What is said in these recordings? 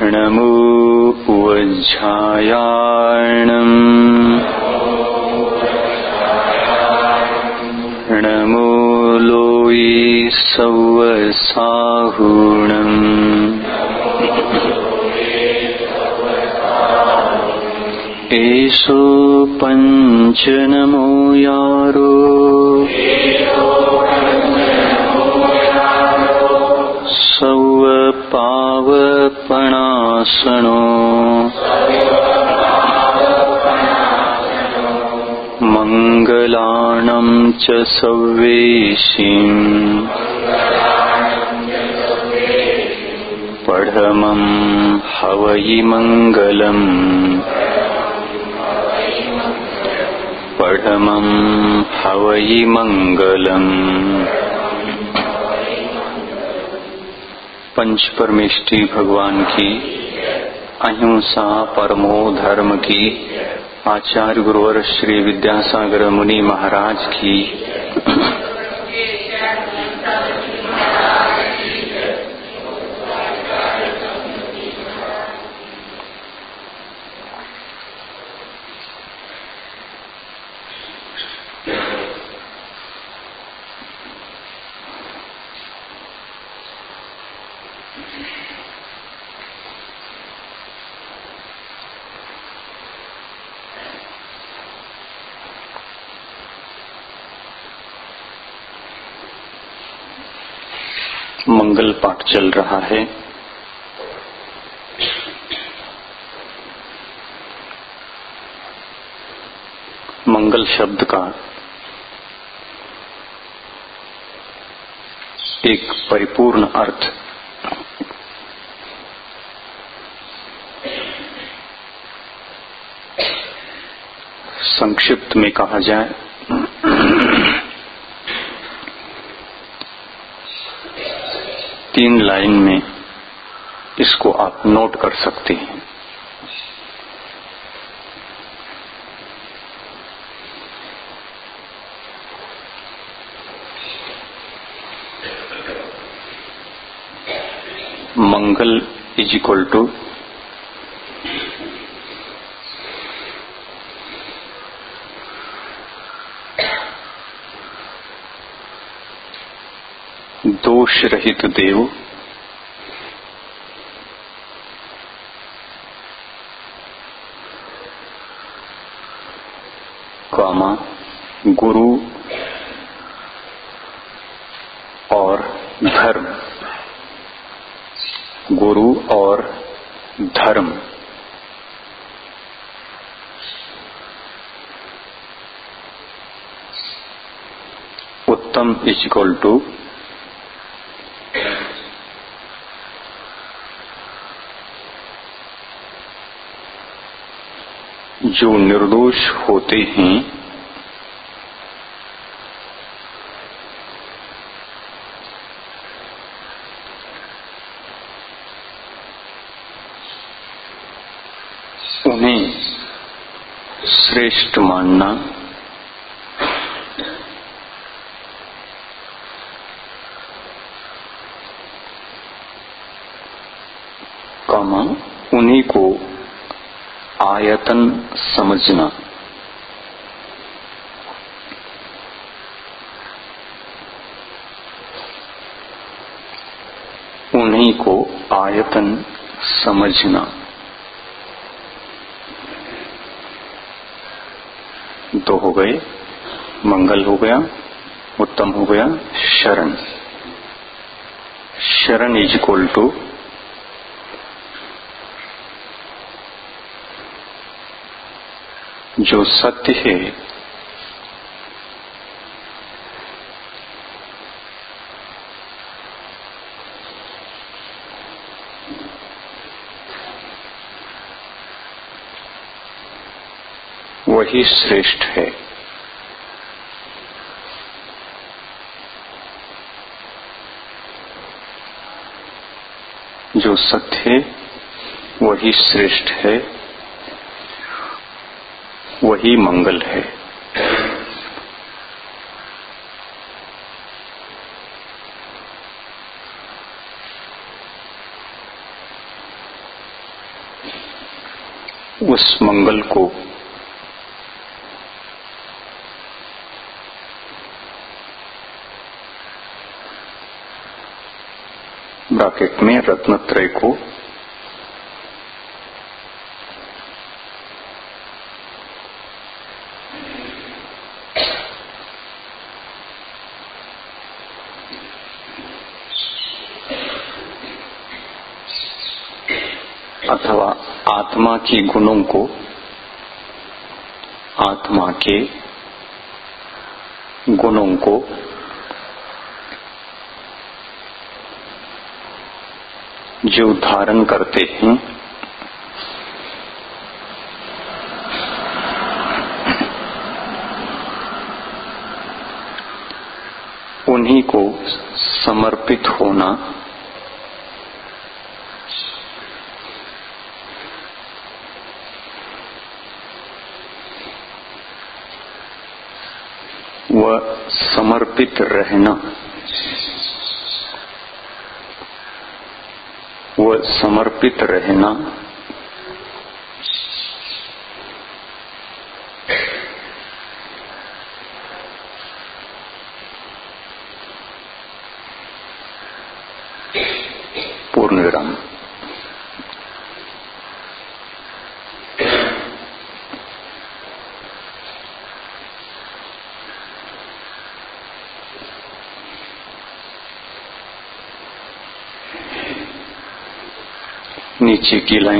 नमो वज्झायार्णम् नमो लोये सव्वसाहुणम् एषो पञ्च नमो यारो सव्वपावपणासनो मङ्गलानं च सव्वेशिम् पढमं हवयि मङ्गलम् पढमं हवयि मङ्गलम्। पंच परमेष्टि भगवान की, अहिंसा परमो धर्म की, आचार्य गुरुवर श्री विद्यासागर मुनि महाराज की। मंगल पाठ चल रहा है। मंगल शब्द का एक परिपूर्ण अर्थ संक्षिप्त में कहा जाए तीन लाइन में इसको आप नोट कर सकते हैं। मंगल इज इक्वल टू दोष रहित देव, कामा गुरु और धर्म, गुरु और धर्म। उत्तम इज इक्वल टू जो निर्दोष होते हैं उन्हें श्रेष्ठ मानना, कामा उन्हीं को आयतन समझना, उन्हीं को आयतन समझना। दो हो गए, मंगल हो गया, उत्तम हो गया, शरण। शरण इज इक्वल टू जो सत्य है वही श्रेष्ठ है। जो सत्य है वही श्रेष्ठ है, वही मंगल है। उस मंगल को ब्रैकेट में रत्नत्रय को अथवा आत्मा के गुणों को, आत्मा के गुणों को जो धारण करते हैं उन्हीं को समर्पित होना व समर्पित रहना व समर्पित रहना पूर्ण विराम। नीचे की लाइन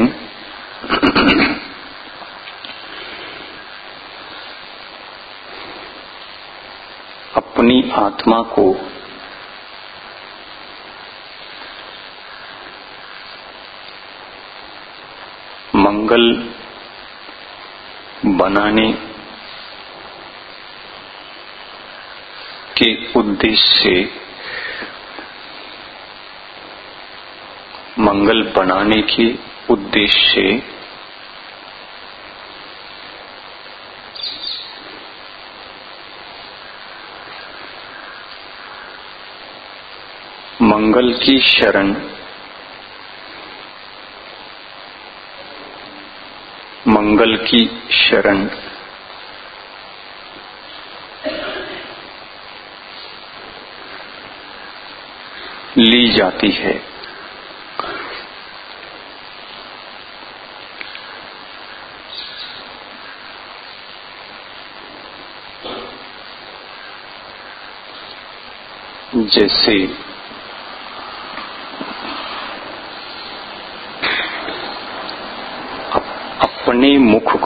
अपनी आत्मा को मंगल बनाने के उद्देश्य से, मंगल बनाने के उद्देश्य से मंगल की शरण मंगल की शरण ली जाती है। जैसे अपने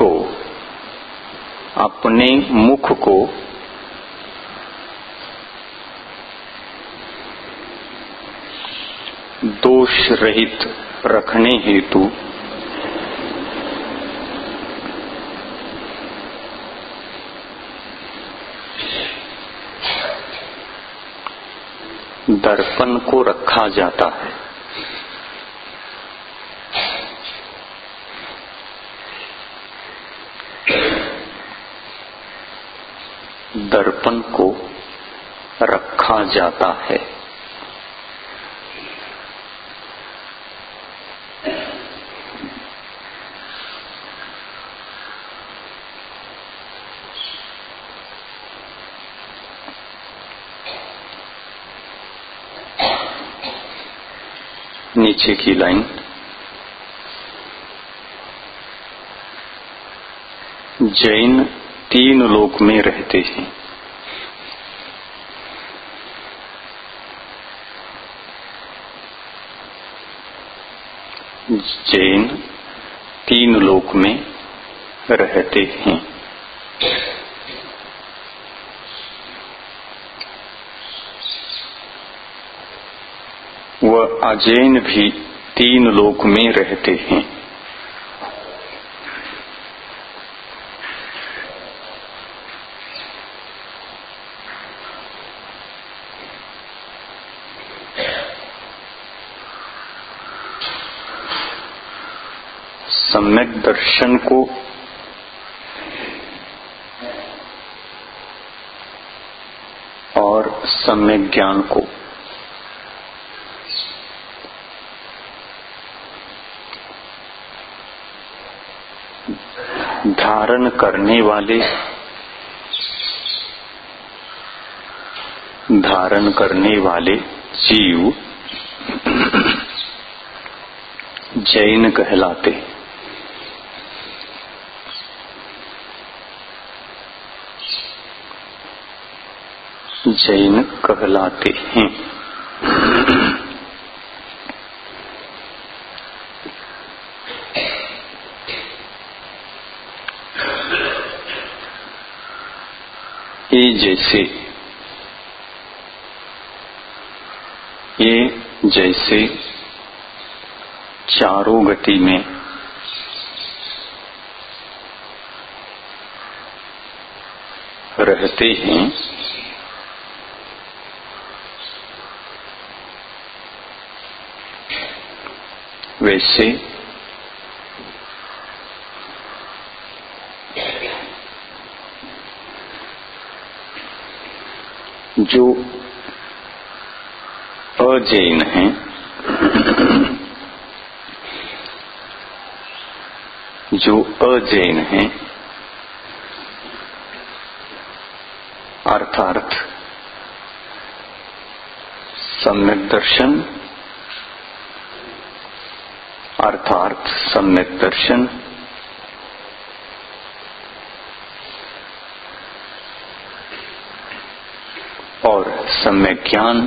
मुख को दोष रहित रखने हेतु दर्पण को रखा जाता है। दर्पण को रखा जाता है। नीचे की लाइन जैन 3 लोक में रहते हैं। जैन 3 लोक में रहते हैं। वह अजैन भी 3 लोक में रहते हैं। सम्यक दर्शन को और सम्यक ज्ञान को धारण करने वाले, धारण करने वाले जीव जैन कहलाते। जैन कहलाते हैं। ये जैसे चारों गति में रहते हैं, वैसे जो अजैन हैं, जो अजैन हैं अर्थात सम्यक दर्शन, अर्थात सम्यक दर्शन और सम्यक ज्ञान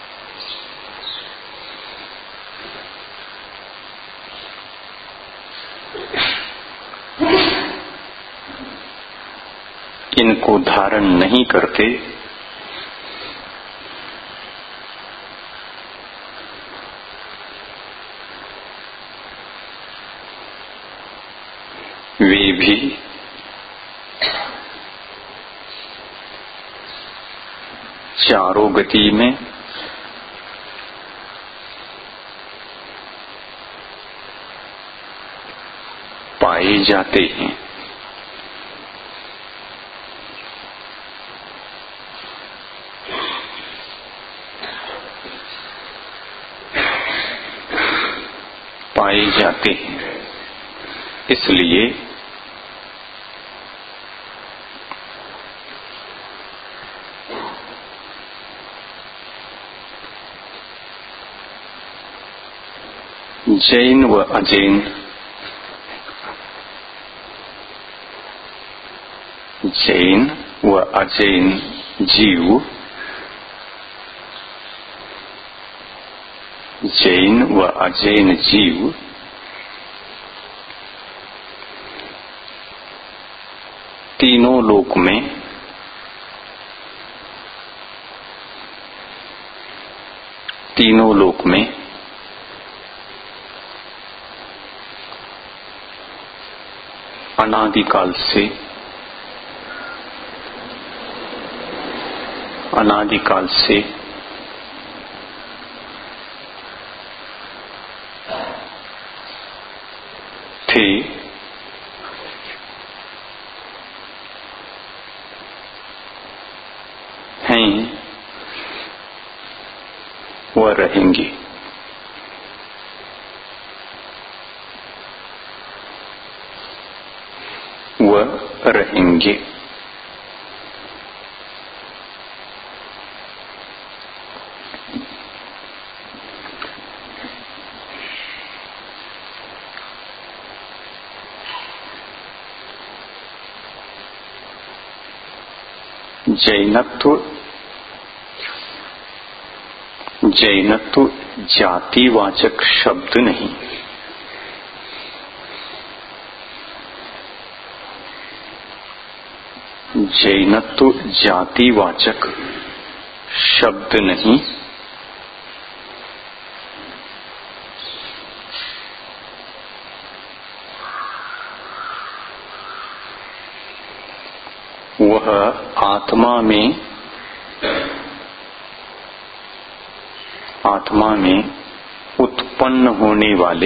इनको धारण नहीं करते, वे भी चारों गति में पाए जाते हैं। पाए जाते हैं। इसलिए जैन व अजैन, जैन व अजैन जीव, जैन व अजैन जीव तीनों लोक में अनादिकाल से थे, हैं व रहेंगे। जैनत्व जातिवाचक शब्द नहीं, जैनत्व जातिवाचक शब्द नहीं, वह आत्मा में उत्पन्न होने वाले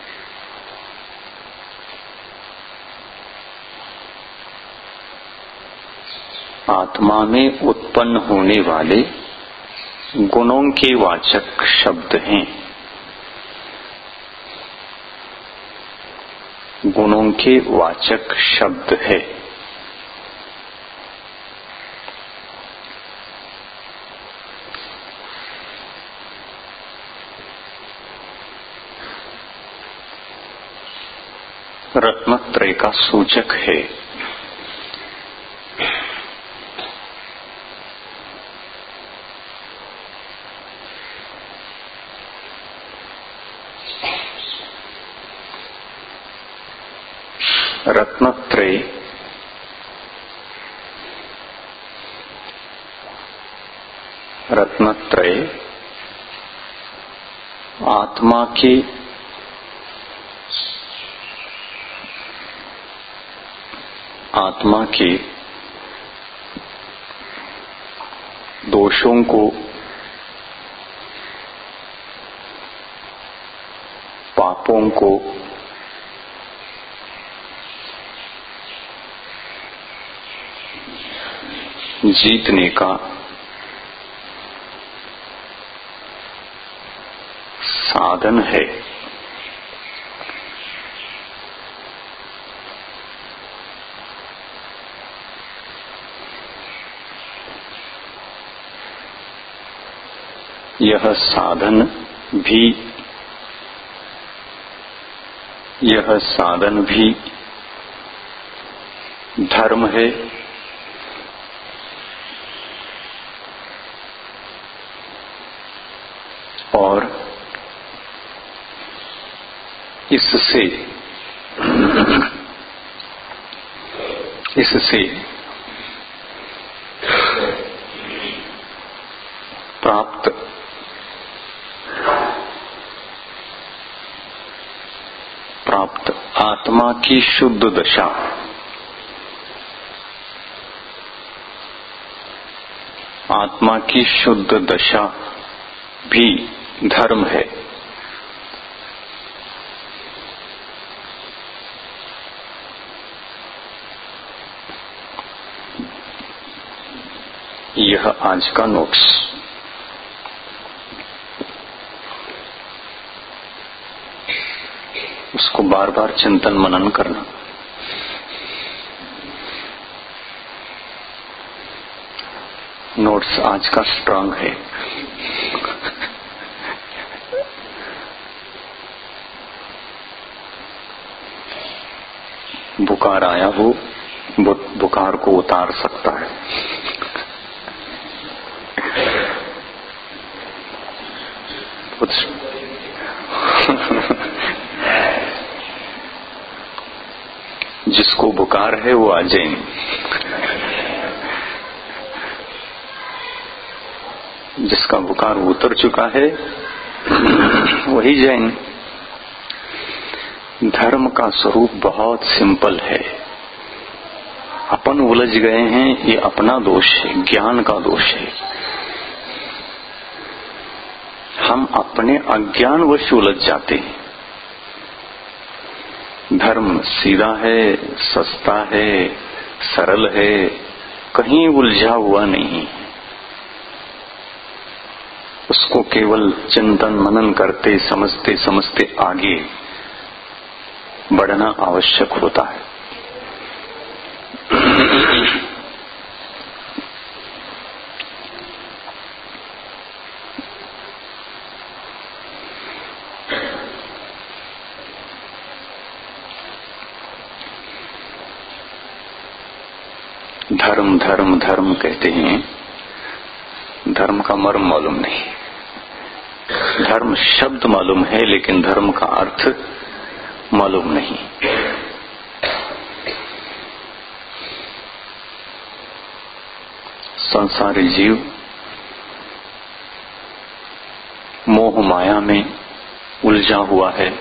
गुणों के वाचक शब्द हैं। गुणों के वाचक शब्द है। रत्नत्रय का सूचक है। रत्नत्रय आत्मा के दोषों को, पापों को जीतने का साधन है। यह साधन भी धर्म है और इससे प्राप्त आत्मा की शुद्ध दशा, आत्मा की शुद्ध दशा भी धर्म है। यह आज का नोट्स। उसको बार बार चिंतन मनन करना। नोट्स आज का स्ट्रांग है। बुखार आया हो, बुखार को उतार सकता है। जिसको बुखार है वो आ जाए, जिसका बुखार उतर चुका है वही जैन। धर्म का स्वरूप बहुत सिंपल है। अपन उलझ गए हैं, ये अपना दोष है, ज्ञान का दोष है। हम अपने अज्ञानवश उलझ जाते हैं। धर्म सीधा है, सस्ता है, सरल है, कहीं उलझा हुआ नहीं। उसको केवल चिंतन मनन करते समझते समझते आगे बढ़ना आवश्यक होता है। धर्म धर्म धर्म कहते हैं, धर्म का मर्म मालूम नहीं। धर्म शब्द मालूम है लेकिन धर्म का अर्थ मालूम नहीं। संसारी जीव मोह माया में उलझा हुआ है।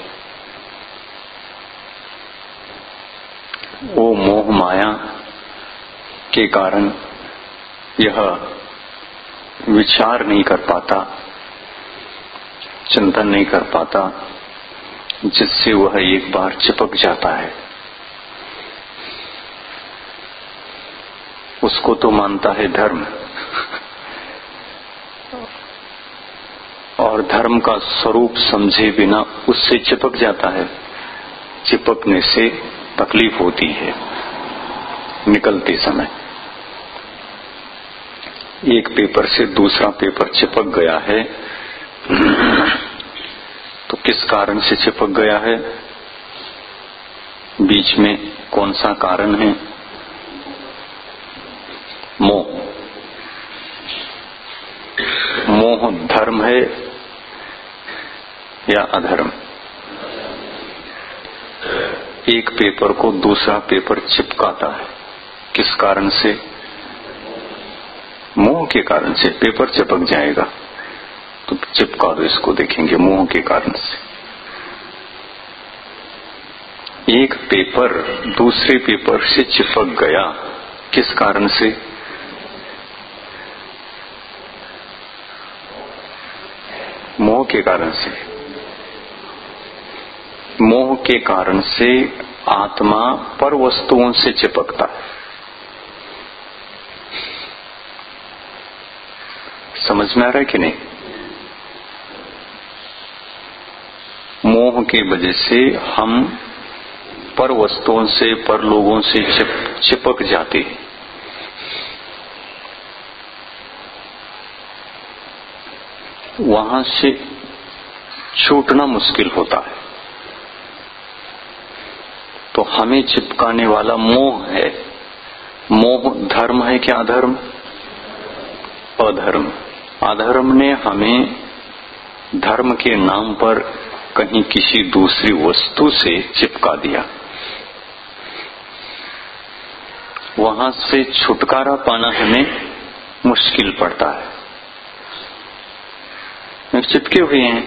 वो मोह माया के कारण यह विचार नहीं कर पाता, चिंतन नहीं कर पाता, जिससे वह एक बार चिपक जाता है। उसको तो मानता है धर्म, और धर्म का स्वरूप समझे बिना उससे चिपक जाता है। चिपकने से तकलीफ होती है निकलते समय। एक पेपर से दूसरा पेपर चिपक गया है तो किस कारण से चिपक गया है? बीच में कौन सा कारण है? मोह। मोह धर्म है या अधर्म? एक पेपर को दूसरा पेपर चिपकाता है, किस कारण से? मोह के कारण से। पेपर चिपक जाएगा तो चिपका दो इसको, देखेंगे मोह के कारण से। एक पेपर दूसरे पेपर से चिपक गया, किस कारण से? मोह के कारण से। मोह के कारण से आत्मा पर वस्तुओं से चिपकता है। समझ में आ रहा है कि नहीं? मोह की वजह से हम पर वस्तुओं से, पर लोगों से चिपक जाते हैं। वहां से छूटना मुश्किल होता है। तो हमें चिपकाने वाला मोह है। मोह धर्म है क्या अधर्म? अधर्म। अधर्म ने हमें धर्म के नाम पर कहीं किसी दूसरी वस्तु से चिपका दिया। वहां से छुटकारा पाना हमें मुश्किल पड़ता है। चिपके हुए हैं,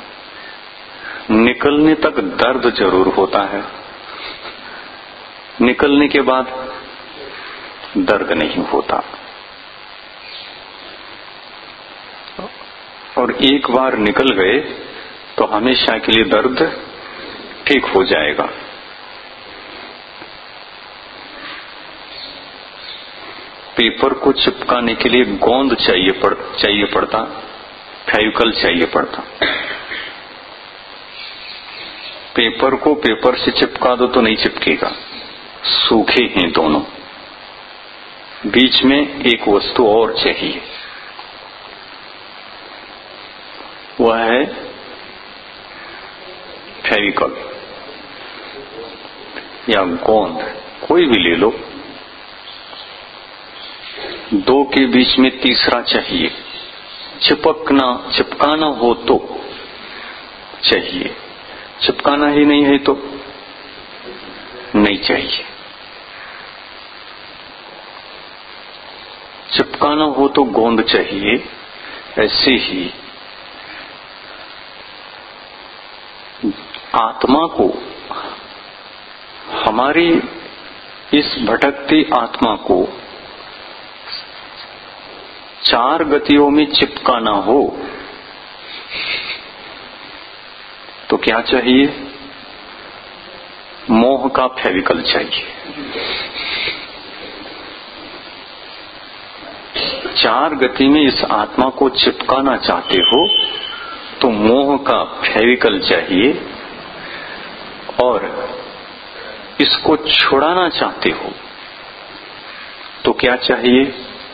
निकलने तक दर्द जरूर होता है, निकलने के बाद दर्द नहीं होता। और एक बार निकल गए तो हमेशा के लिए दर्द ठीक हो जाएगा। पेपर को चिपकाने के लिए गोंद चाहिए पड़ता, फेविकल चाहिए पड़ता। पेपर को पेपर से चिपका दो तो नहीं चिपकेगा, सूखे हैं दोनों। बीच में एक वस्तु और चाहिए, वह है फेविकल या गोंद, कोई भी ले लो। दो के बीच में तीसरा चाहिए। चिपकाना हो तो चाहिए, चिपकाना ही नहीं है तो नहीं चाहिए। चिपकाना हो तो गोंद चाहिए। ऐसे ही आत्मा को, हमारी इस भटकती आत्मा को चार गतियों में चिपकाना हो तो क्या चाहिए? मोह का फेविकल चाहिए। चार गति में इस आत्मा को चिपकाना चाहते हो तो मोह का फेविकल चाहिए, और इसको छुड़ाना चाहते हो तो क्या चाहिए?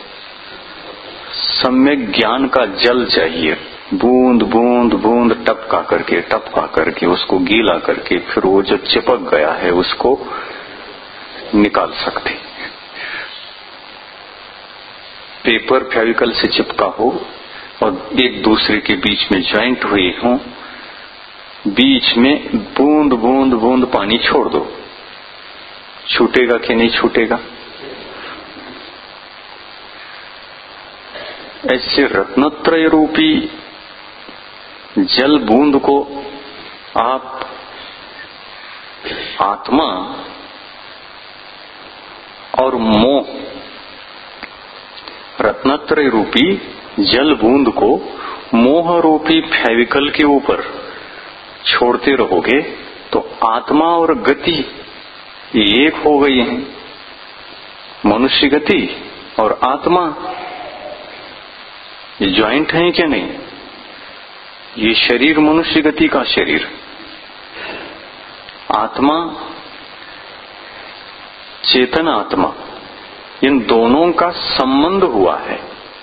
सम्यक ज्ञान का जल चाहिए। बूंद बूंद बूंद टपका करके उसको गीला करके फिर वो जो चिपक गया है उसको निकाल सकते। पेपर फेविकल से चिपका हो और एक दूसरे के बीच में ज्वाइंट हुए हों, बीच में बूंद बूंद बूंद पानी छोड़ दो, छूटेगा कि नहीं छूटेगा? ऐसे रत्नत्रय रूपी जल बूंद को आप आत्मा और मोह, रत्नत्रय रूपी जल बूंद को मोह रूपी फेविकल के ऊपर छोड़ते रहोगे तो आत्मा और गति एक हो गई है। मनुष्य गति और आत्मा ये ज्वाइंट है क्या? नहीं। ये शरीर मनुष्य गति का शरीर आत्मा, चेतन आत्मा, इन दोनों का संबंध हुआ है।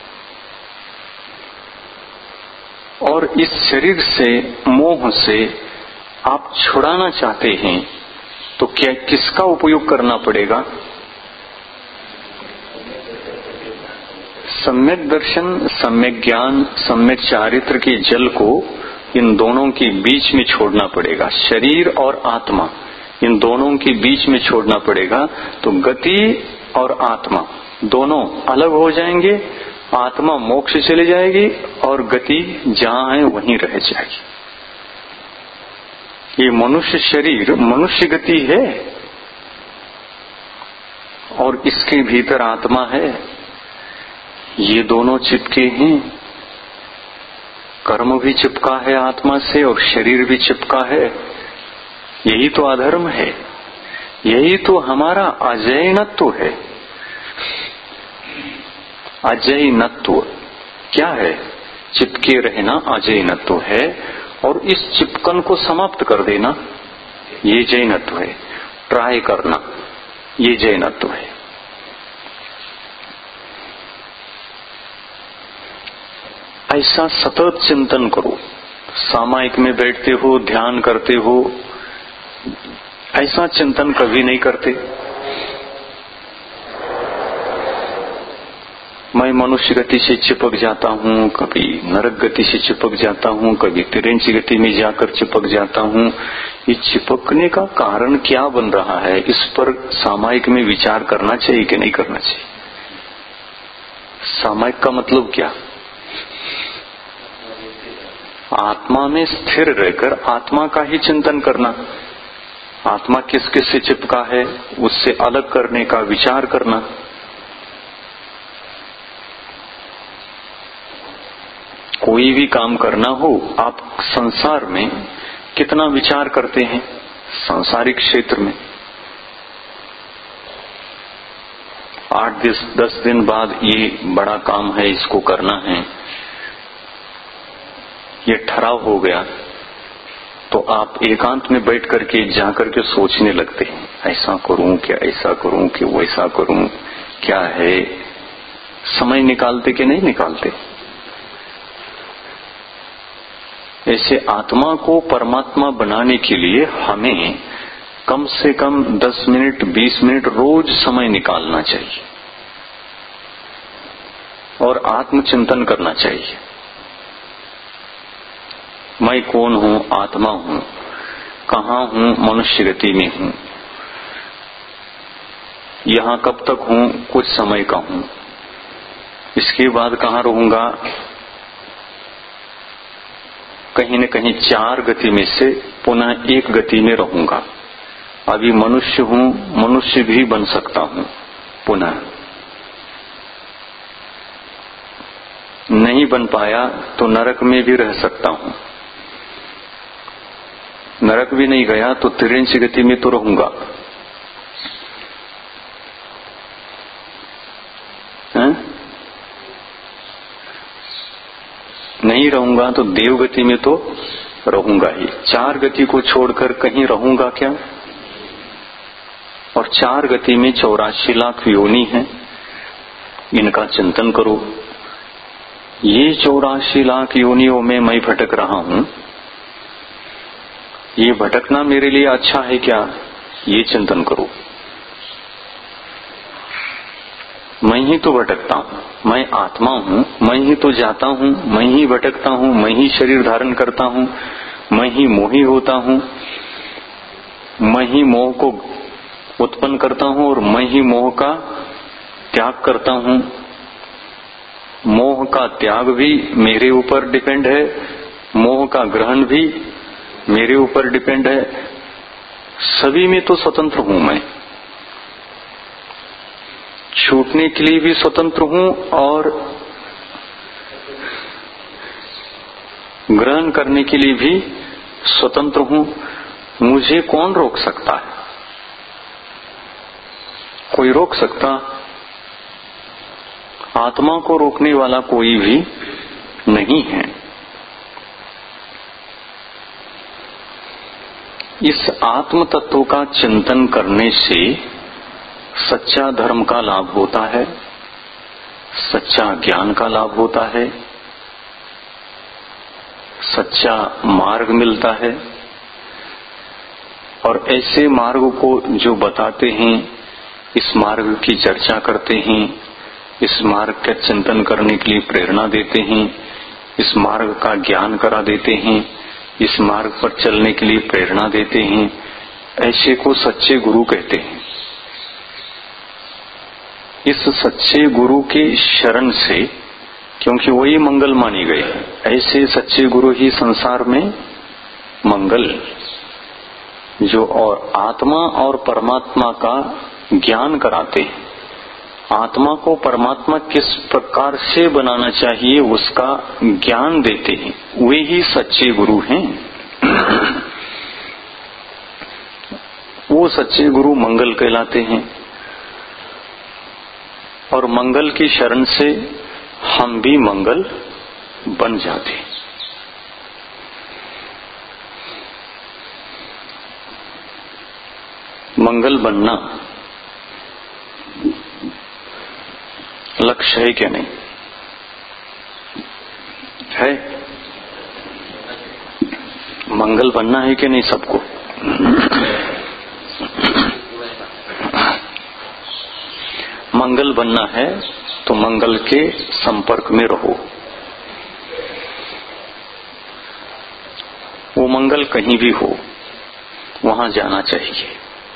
और इस शरीर से, मोह से आप छुड़ाना चाहते हैं तो क्या किसका उपयोग करना पड़ेगा? सम्यक दर्शन, सम्यक ज्ञान, सम्यक चारित्र के जल को इन दोनों के बीच में छोड़ना पड़ेगा। शरीर और आत्मा, इन दोनों के बीच में छोड़ना पड़ेगा। तो गति और आत्मा दोनों अलग हो जाएंगे। आत्मा मोक्ष चली जाएगी और गति जहां है वहीं रह जाएगी। ये मनुष्य शरीर मनुष्य गति है और इसके भीतर आत्मा है। ये दोनों चिपके हैं। कर्म भी चिपका है आत्मा से और शरीर भी चिपका है। यही तो अधर्म है, यही तो हमारा अजैनत्व है। अजैनत्व क्या है? चिपके रहना अजैनत्व है और इस चिपकन को समाप्त कर देना ये जैनत्व है। ट्राई करना ये जैनत्व है। ऐसा सतत चिंतन करो। सामायिक में बैठते हो, ध्यान करते हो, ऐसा चिंतन कभी नहीं करते। मैं मनुष्य गति से चिपक जाता हूँ, कभी नरक गति से चिपक जाता हूँ, कभी तिरंची गति में जाकर चिपक जाता हूँ। ये चिपकने का कारण क्या बन रहा है, इस पर सामायिक में विचार करना चाहिए कि नहीं करना चाहिए? सामायिक का मतलब क्या? आत्मा में स्थिर रहकर आत्मा का ही चिंतन करना। आत्मा किस किस से चिपका है उससे अलग करने का विचार करना। कोई भी काम करना हो, आप संसार में कितना विचार करते हैं? सांसारिक क्षेत्र में 8-10 दिन बाद ये बड़ा काम है, इसको करना है, ये ठहराव हो गया तो आप एकांत में बैठ करके जाकर के सोचने लगते हैं, ऐसा करूं क्या, ऐसा करूं कि वैसा करूं, क्या है? समय निकालते कि नहीं निकालते? ऐसे आत्मा को परमात्मा बनाने के लिए हमें कम से कम 10 मिनट 20 मिनट रोज समय निकालना चाहिए और आत्मचिंतन करना चाहिए। मैं कौन हूं? आत्मा हूं। कहां हूं? मनुष्य गति में हूं। यहां कब तक हूं? कुछ समय का हूं। इसके बाद कहां रहूंगा? कहीं न कहीं 4 गति में से पुनः 1 गति में रहूंगा। अभी मनुष्य हूं, मनुष्य भी बन सकता हूं पुनः। नहीं बन पाया तो नरक में भी रह सकता हूं। नरक भी नहीं गया तो तिरंची गति में तो रहूंगा। नहीं रहूंगा तो देव गति में तो रहूंगा ही। 4 गति को छोड़कर कहीं रहूंगा क्या? और 4 गति में 84 लाख योनि है, इनका चिंतन करो। ये 84 लाख योनियों में मैं भटक रहा हूं, ये भटकना मेरे लिए अच्छा है क्या? ये चिंतन करो। मैं ही तो भटकता हूं, मैं आत्मा हूं, मैं ही तो जाता हूं, मैं ही भटकता हूं, मैं ही शरीर धारण करता हूं, मैं ही मोही होता हूं, मैं ही मोह को उत्पन्न करता हूं और मैं ही मोह का त्याग करता हूं। मोह का त्याग भी मेरे ऊपर डिपेंड है, मोह का ग्रहण भी मेरे ऊपर डिपेंड है। सभी में तो स्वतंत्र हूं मैं। छूटने के लिए भी स्वतंत्र हूं और ग्रहण करने के लिए भी स्वतंत्र हूं। मुझे कौन रोक सकता है? कोई रोक सकता? आत्मा को रोकने वाला कोई भी नहीं है। इस आत्म तत्व का चिंतन करने से सच्चा धर्म का लाभ होता है, सच्चा ज्ञान का लाभ होता है, सच्चा मार्ग मिलता है। और ऐसे मार्ग को जो बताते हैं, इस मार्ग की चर्चा करते हैं, इस मार्ग का चिंतन करने के लिए प्रेरणा देते हैं, इस मार्ग का ज्ञान करा देते हैं, इस मार्ग पर चलने के लिए प्रेरणा देते हैं, ऐसे को सच्चे गुरु कहते हैं। इस सच्चे गुरु के शरण से, क्योंकि वही मंगल माने गए, ऐसे सच्चे गुरु ही संसार में मंगल, जो और आत्मा और परमात्मा का ज्ञान कराते हैं, आत्मा को परमात्मा किस प्रकार से बनाना चाहिए उसका ज्ञान देते हैं, वे ही सच्चे गुरु हैं। वो सच्चे गुरु मंगल कहलाते हैं। और मंगल की शरण से हम भी मंगल बन जाते हैं। मंगल बनना लक्ष्य है क्या? नहीं है। मंगल बनना है कि नहीं सबको? मंगल बनना है तो मंगल के संपर्क में रहो। वो मंगल कहीं भी हो, वहां जाना चाहिए,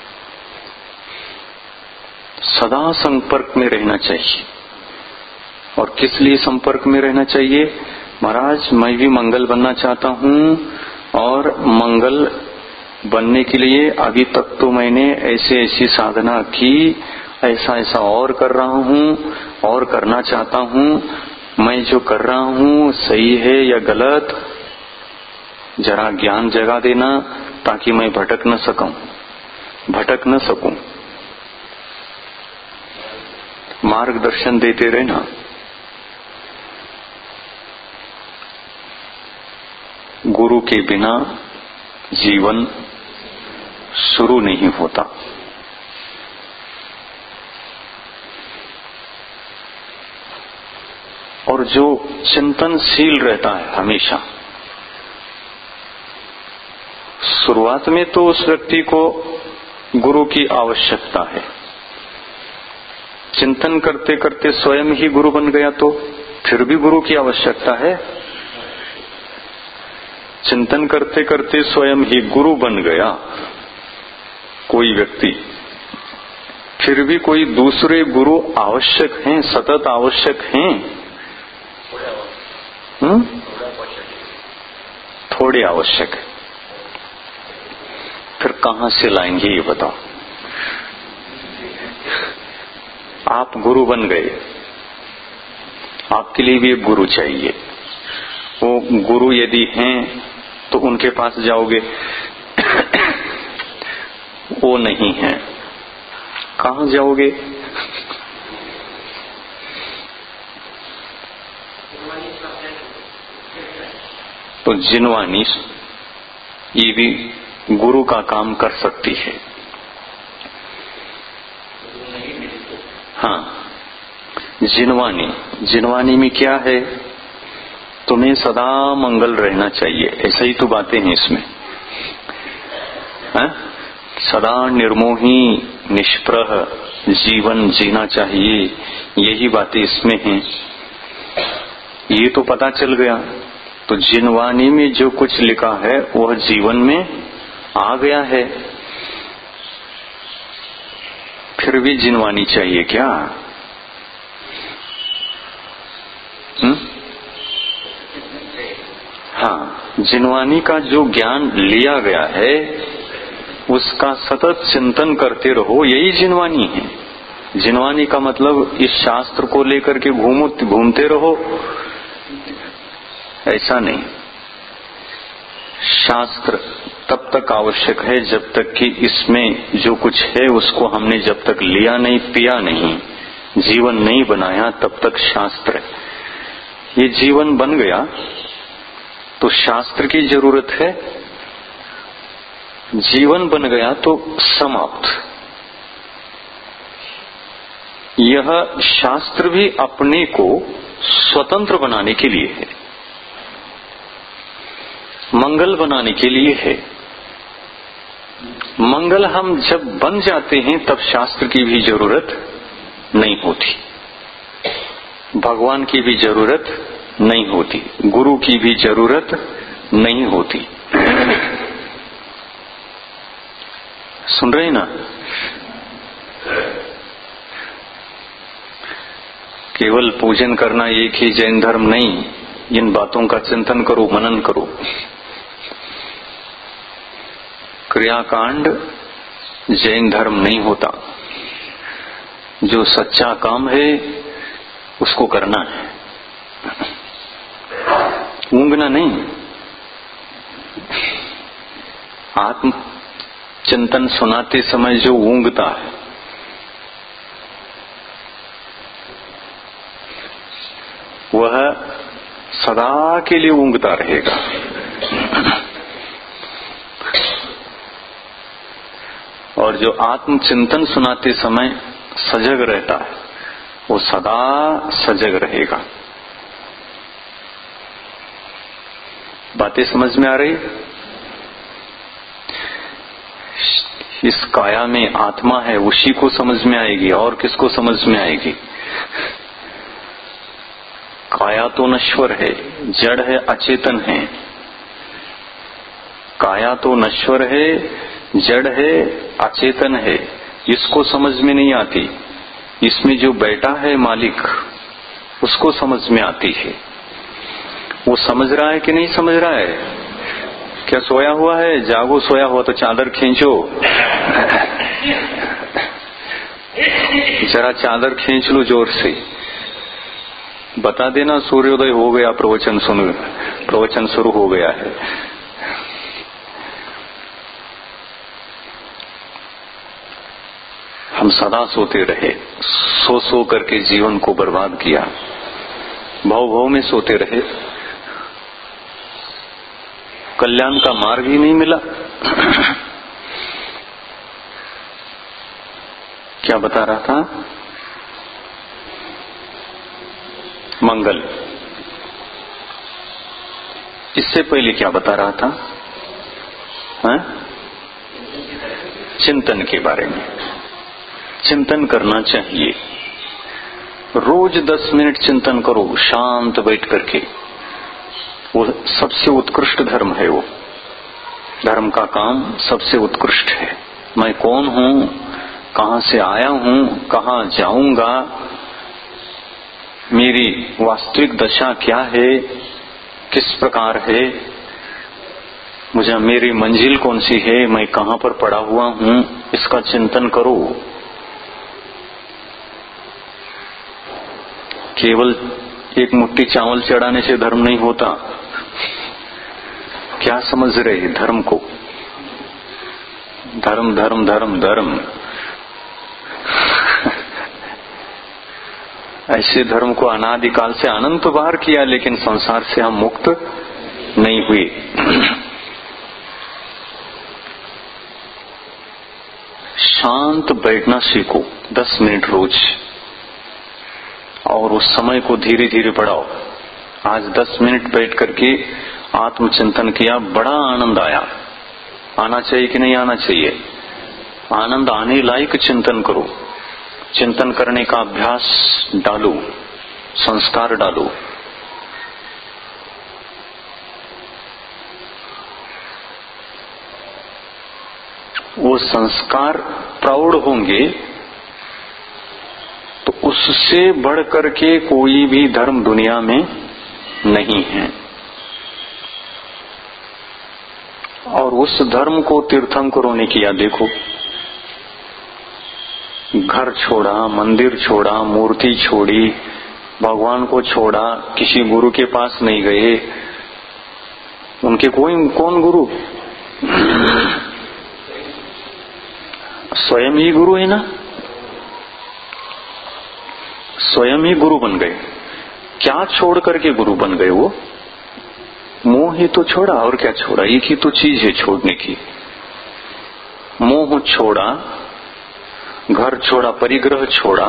सदा संपर्क में रहना चाहिए। और किस लिए संपर्क में रहना चाहिए? महाराज, मैं भी मंगल बनना चाहता हूं, और मंगल बनने के लिए अभी तक तो मैंने ऐसी ऐसी साधना की, ऐसा ऐसा और कर रहा हूं और करना चाहता हूं। मैं जो कर रहा हूं सही है या गलत, जरा ज्ञान जगा देना ताकि मैं भटक न सकूं। मार्गदर्शन देते रहना। गुरु के बिना जीवन शुरू नहीं होता। और जो चिंतनशील रहता है हमेशा, शुरुआत में तो उस व्यक्ति को गुरु की आवश्यकता है। चिंतन करते करते स्वयं ही गुरु बन गया तो फिर भी गुरु की आवश्यकता है। चिंतन करते करते स्वयं ही गुरु बन गया कोई व्यक्ति, फिर भी कोई दूसरे गुरु आवश्यक हैं, सतत आवश्यक हैं। थोड़े आवश्यक है। फिर कहां से लाएंगे ये बताओ? आप गुरु बन गए, आपके लिए भी एक गुरु चाहिए। वो गुरु यदि हैं तो उनके पास जाओगे, वो नहीं है, कहां जाओगे? तो जिनवानी ये भी गुरु का काम कर सकती है। हाँ, जिनवानी में क्या है? तुम्हें सदा मंगल रहना चाहिए, ऐसा ही तो बातें हैं इसमें। सदा निर्मोही निष्प्रह जीवन जीना चाहिए, यही बातें इसमें हैं। ये तो पता चल गया। तो जिनवानी में जो कुछ लिखा है वह जीवन में आ गया है। फिर भी जिनवानी चाहिए क्या? हाँ, जिनवानी का जो ज्ञान लिया गया है उसका सतत चिंतन करते रहो, यही जिनवानी है। जिनवानी का मतलब इस शास्त्र को लेकर के घूमते रहो, ऐसा नहीं। शास्त्र तब तक आवश्यक है जब तक कि इसमें जो कुछ है उसको हमने जब तक लिया नहीं, पिया नहीं, जीवन नहीं बनाया, तब तक शास्त्र है। ये जीवन बन गया तो शास्त्र की जरूरत है। जीवन बन गया तो समाप्त। यह शास्त्र भी अपने को स्वतंत्र बनाने के लिए है, मंगल बनाने के लिए है। मंगल हम जब बन जाते हैं तब शास्त्र की भी जरूरत नहीं होती, भगवान की भी जरूरत नहीं होती, गुरु की भी जरूरत नहीं होती। सुन रहे ना? केवल पूजन करना एक ही जैन धर्म नहीं, इन बातों का चिंतन करो, मनन करो। क्रियाकांड जैन धर्म नहीं होता, जो सच्चा काम है उसको करना है, ऊंघना नहीं। आत्म चिंतन सुनाते समय जो ऊंघता है वह सदा के लिए ऊंघता रहेगा। और जो आत्म चिंतन सुनाते समय सजग रहता है वो सदा सजग रहेगा। बातें समझ में आ रही? इस काया में आत्मा है, उसी को समझ में आएगी, और किसको समझ में आएगी? काया तो नश्वर है, जड़ है, अचेतन है। काया तो नश्वर है, जड़ है, अचेतन है, इसको समझ में नहीं आती। इसमें जो बैठा है मालिक, उसको समझ में आती है। वो समझ रहा है कि नहीं समझ रहा है? क्या सोया हुआ है? जागो, सोया हुआ तो चादर खींचो, जरा चादर खींच लो जोर से, बता देना सूर्योदय हो गया, प्रवचन शुरू हो गया है। हम सदा सोते रहे, सो सो करके जीवन को बर्बाद किया, भव भव में सोते रहे, कल्याण का मार्ग ही नहीं मिला। क्या बता रहा था? मंगल। इससे पहले क्या बता रहा था? चिंतन के बारे में। चिंतन करना चाहिए, रोज 10 मिनट चिंतन करो शांत बैठ करके। वो सबसे उत्कृष्ट धर्म है। वो धर्म का काम सबसे उत्कृष्ट है। मैं कौन हूं, कहां से आया हूं, कहां जाऊंगा, मेरी वास्तविक दशा क्या है, किस प्रकार है, मुझे मेरी मंजिल कौन सी है, मैं कहां पर पड़ा हुआ हूं, इसका चिंतन करो। केवल एक मुट्ठी चावल चढ़ाने से धर्म नहीं होता। क्या समझ रहे धर्म को? धर्म धर्म धर्म धर्म ऐसे धर्म को अनादिकाल से अनंत बार किया, लेकिन संसार से हम मुक्त नहीं हुए। शांत बैठना सीखो 10 मिनट रोज, और उस समय को धीरे धीरे बढ़ाओ। आज 10 मिनट बैठ करके आत्मचिंतन किया, बड़ा आनंद आया। आना चाहिए कि नहीं आना चाहिए? आनंद आने लायक चिंतन करो, चिंतन करने का अभ्यास डालो, संस्कार डालो। वो संस्कार प्रौढ़ होंगे तो उससे बढ़ करके कोई भी धर्म दुनिया में नहीं है। और उस धर्म को तीर्थंकरों ने किया। देखो, घर छोड़ा, मंदिर छोड़ा, मूर्ति छोड़ी, भगवान को छोड़ा, किसी गुरु के पास नहीं गए। उनके कौन गुरु? स्वयं ही गुरु है ना, स्वयं ही गुरु बन गए। क्या छोड़ करके गुरु बन गए? वो मोह ही तो छोड़ा, और क्या छोड़ा? एक ही तो चीज है छोड़ने की, मोह छोड़ा, घर छोड़ा, परिग्रह छोड़ा,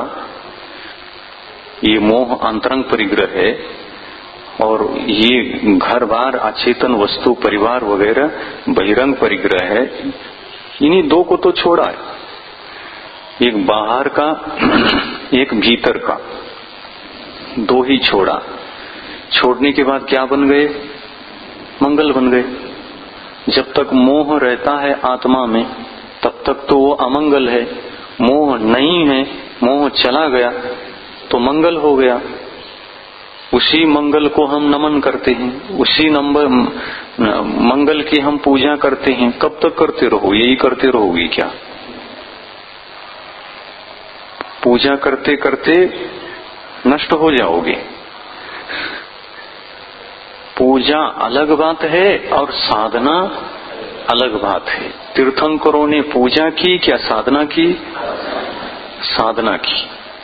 ये मोह अंतरंग परिग्रह है, और ये घर बार अचेतन वस्तु परिवार वगैरह बहिरंग परिग्रह है। इन्हीं दो को तो छोड़ा है, एक बाहर का एक भीतर का, दो ही छोड़ा। छोड़ने के बाद क्या बन गए? मंगल बन गए। जब तक मोह रहता है आत्मा में तब तक तो वो अमंगल है, मोह नहीं है, मोह चला गया तो मंगल हो गया। उसी मंगल को हम नमन करते हैं, उसी मंगल की हम पूजा करते हैं। कब तक करते रहो? यही करते रहोगी क्या? पूजा करते करते नष्ट हो जाओगे। पूजा अलग बात है और साधना अलग बात है। तीर्थंकरों ने पूजा की क्या साधना की? साधना की।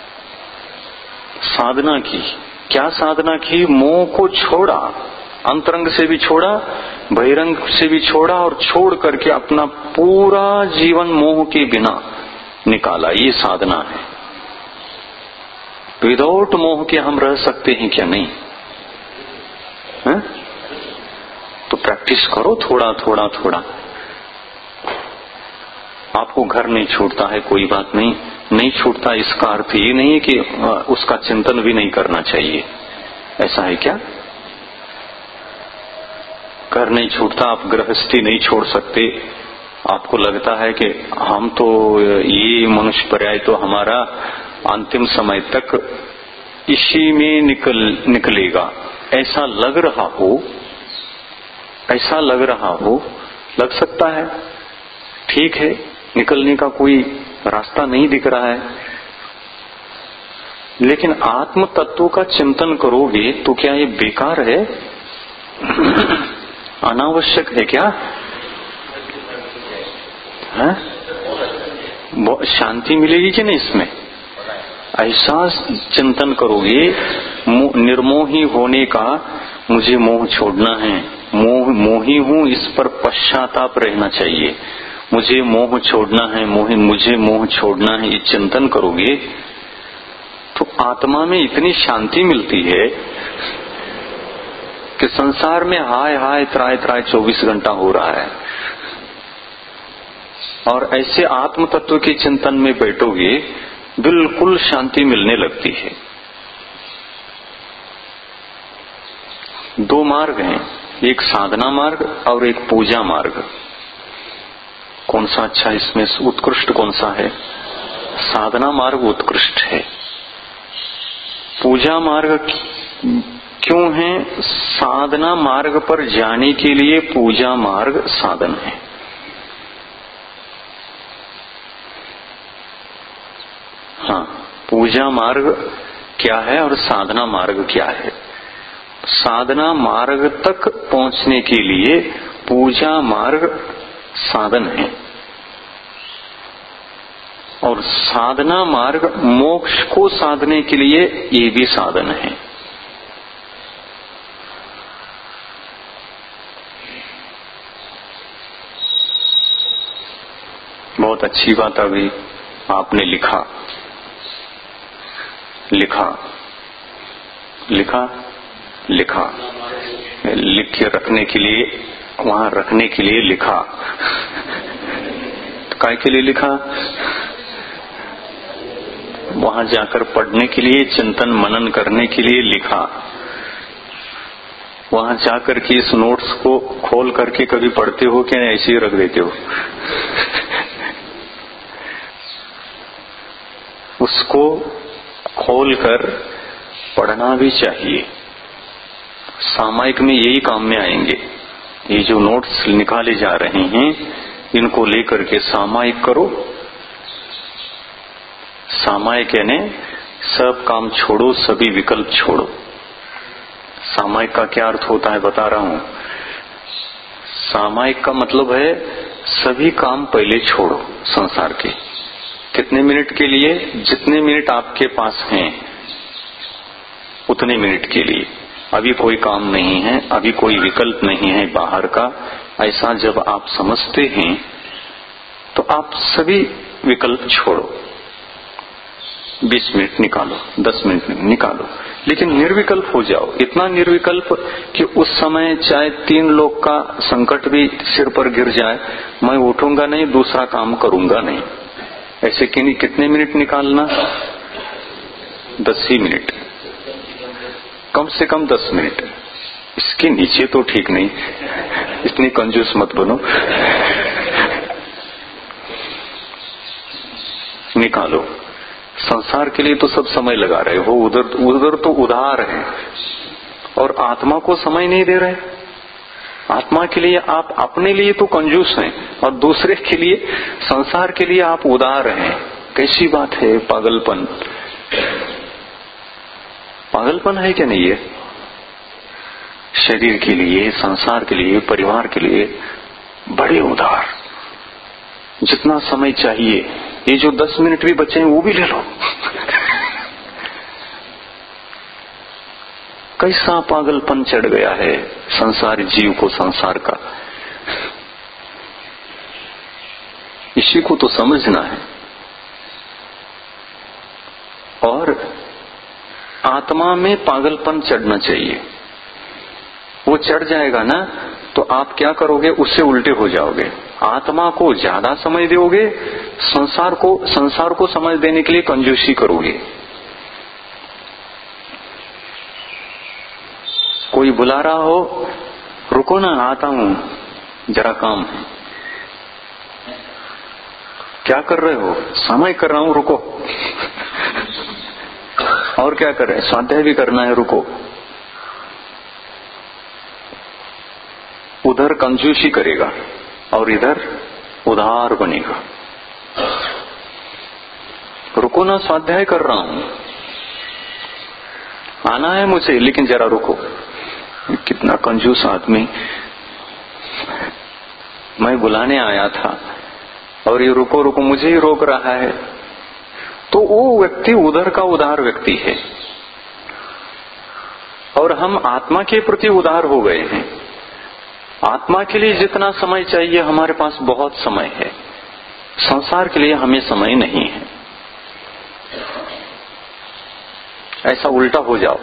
साधना की। क्या साधना की? मोह को छोड़ा, अंतरंग से भी छोड़ा, बहिरंग से भी छोड़ा, और छोड़ करके अपना पूरा जीवन मोह के बिना निकाला। ये साधना है। विदाउट मोह के हम रह सकते हैं क्या? नहीं है? तो प्रैक्टिस करो थोड़ा थोड़ा थोड़ा। आपको घर नहीं छूटता है, कोई बात नहीं, नहीं छूटता इसका अर्थ ये नहीं है कि उसका चिंतन भी नहीं करना चाहिए। ऐसा है क्या? घर नहीं छूटता, आप गृहस्थी नहीं छोड़ सकते। आपको लगता है कि हम तो ये मनुष्य पर्याय तो हमारा अंतिम समय तक इसी में निकलेगा, ऐसा लग रहा हो, ऐसा लग रहा हो, लग सकता है, ठीक है, निकलने का कोई रास्ता नहीं दिख रहा है। लेकिन आत्म तत्व का चिंतन करोगे तो क्या ये बेकार है? अनावश्यक है क्या? है? शांति मिलेगी कि नहीं इसमें? ऐसा चिंतन करोगे निर्मोही होने का, मुझे मोह छोड़ना है, मोही हूं, इस पर पश्चाताप रहना चाहिए, मुझे मोह छोड़ना है, मुझे मोह छोड़ना है, ये चिंतन करोगे तो आत्मा में इतनी शांति मिलती है कि संसार में हाय हाय त्राय त्राय 24 घंटा हो रहा है। और ऐसे आत्म तत्व के चिंतन में बैठोगे बिल्कुल शांति मिलने लगती है। दो मार्ग हैं, एक साधना मार्ग और एक पूजा मार्ग। कौन सा अच्छा, इसमें उत्कृष्ट कौन सा है? साधना मार्ग उत्कृष्ट है। पूजा मार्ग क्यों है? साधना मार्ग पर जाने के लिए पूजा मार्ग साधन है। हाँ, पूजा मार्ग क्या है और साधना मार्ग क्या है? साधना मार्ग तक पहुंचने के लिए पूजा मार्ग साधन है, और साधना मार्ग मोक्ष को साधने के लिए ये भी साधन है। बहुत अच्छी बात अभी आपने लिखा लिख के रखने के लिए, वहां रखने के लिए लिखा। तो काय के लिए लिखा? वहां जाकर पढ़ने के लिए, चिंतन मनन करने के लिए लिखा। वहां जाकर के इस नोट्स को खोल करके कभी पढ़ते हो क्या, ऐसे ही रख देते हो? उसको खोलकर पढ़ना भी चाहिए। सामायिक में यही काम में आएंगे। ये जो नोट्स निकाले जा रहे हैं इनको लेकर के सामायिक करो। सामायिक यानी सब काम छोड़ो, सभी विकल्प छोड़ो। सामायिक का क्या अर्थ होता है बता रहा हूं। सामायिक का मतलब है सभी काम पहले छोड़ो संसार के। कितने मिनट के लिए? जितने मिनट आपके पास हैं उतने मिनट के लिए। अभी कोई काम नहीं है, अभी कोई विकल्प नहीं है बाहर का, ऐसा जब आप समझते हैं तो आप सभी विकल्प छोड़ो, 20 मिनट निकालो, 10 मिनट निकालो, लेकिन निर्विकल्प हो जाओ। इतना निर्विकल्प कि उस समय चाहे 3 लोग का संकट भी सिर पर गिर जाए, मैं उठूंगा नहीं, दूसरा काम करूंगा नहीं। ऐसे कितने मिनट निकालना? 10 ही मिनट, कम से कम 10 मिनट। इसके नीचे तो ठीक नहीं, इतनी कंजूस मत बनो। निकालो। संसार के लिए तो सब समय लगा रहे हो, उधर तो उधार है, और आत्मा को समय नहीं दे रहे। आत्मा के लिए आप अपने लिए तो कंजूस हैं, और दूसरे के लिए, संसार के लिए आप उदार हैं। कैसी बात है? पागलपन, पागलपन है क्या नहीं है? शरीर के लिए, संसार के लिए, परिवार के लिए बड़े उदार। जितना समय चाहिए, ये जो 10 मिनट भी बचे हैं वो भी ले लो। कैसा पागलपन चढ़ गया है संसारी जीव को संसार का। इसी को तो समझना है। और आत्मा में पागलपन चढ़ना चाहिए। वो चढ़ जाएगा ना, तो आप क्या करोगे? उससे उल्टे हो जाओगे। आत्मा को ज्यादा समय दोगे, संसार को समय देने के लिए कंजूसी करोगे। कोई बुला रहा हो, रुको ना, आता हूं, जरा काम है। क्या कर रहे हो? समय कर रहा हूं, रुको। और क्या कर रहे हैं? स्वाध्याय भी करना है, रुको। उधर कंजूसी करेगा और इधर उदार बनेगा। रुको ना, स्वाध्याय कर रहा हूं, आना है मुझे, लेकिन जरा रुको। कितना कंजूस आदमी। मैं बुलाने आया था और ये रुको रुको मुझे ही रोक रहा है। तो वो व्यक्ति उधर का उदार व्यक्ति है, और हम आत्मा के प्रति उदार हो गए हैं। आत्मा के लिए जितना समय चाहिए हमारे पास बहुत समय है, संसार के लिए हमें समय नहीं है। ऐसा उल्टा हो जाओ।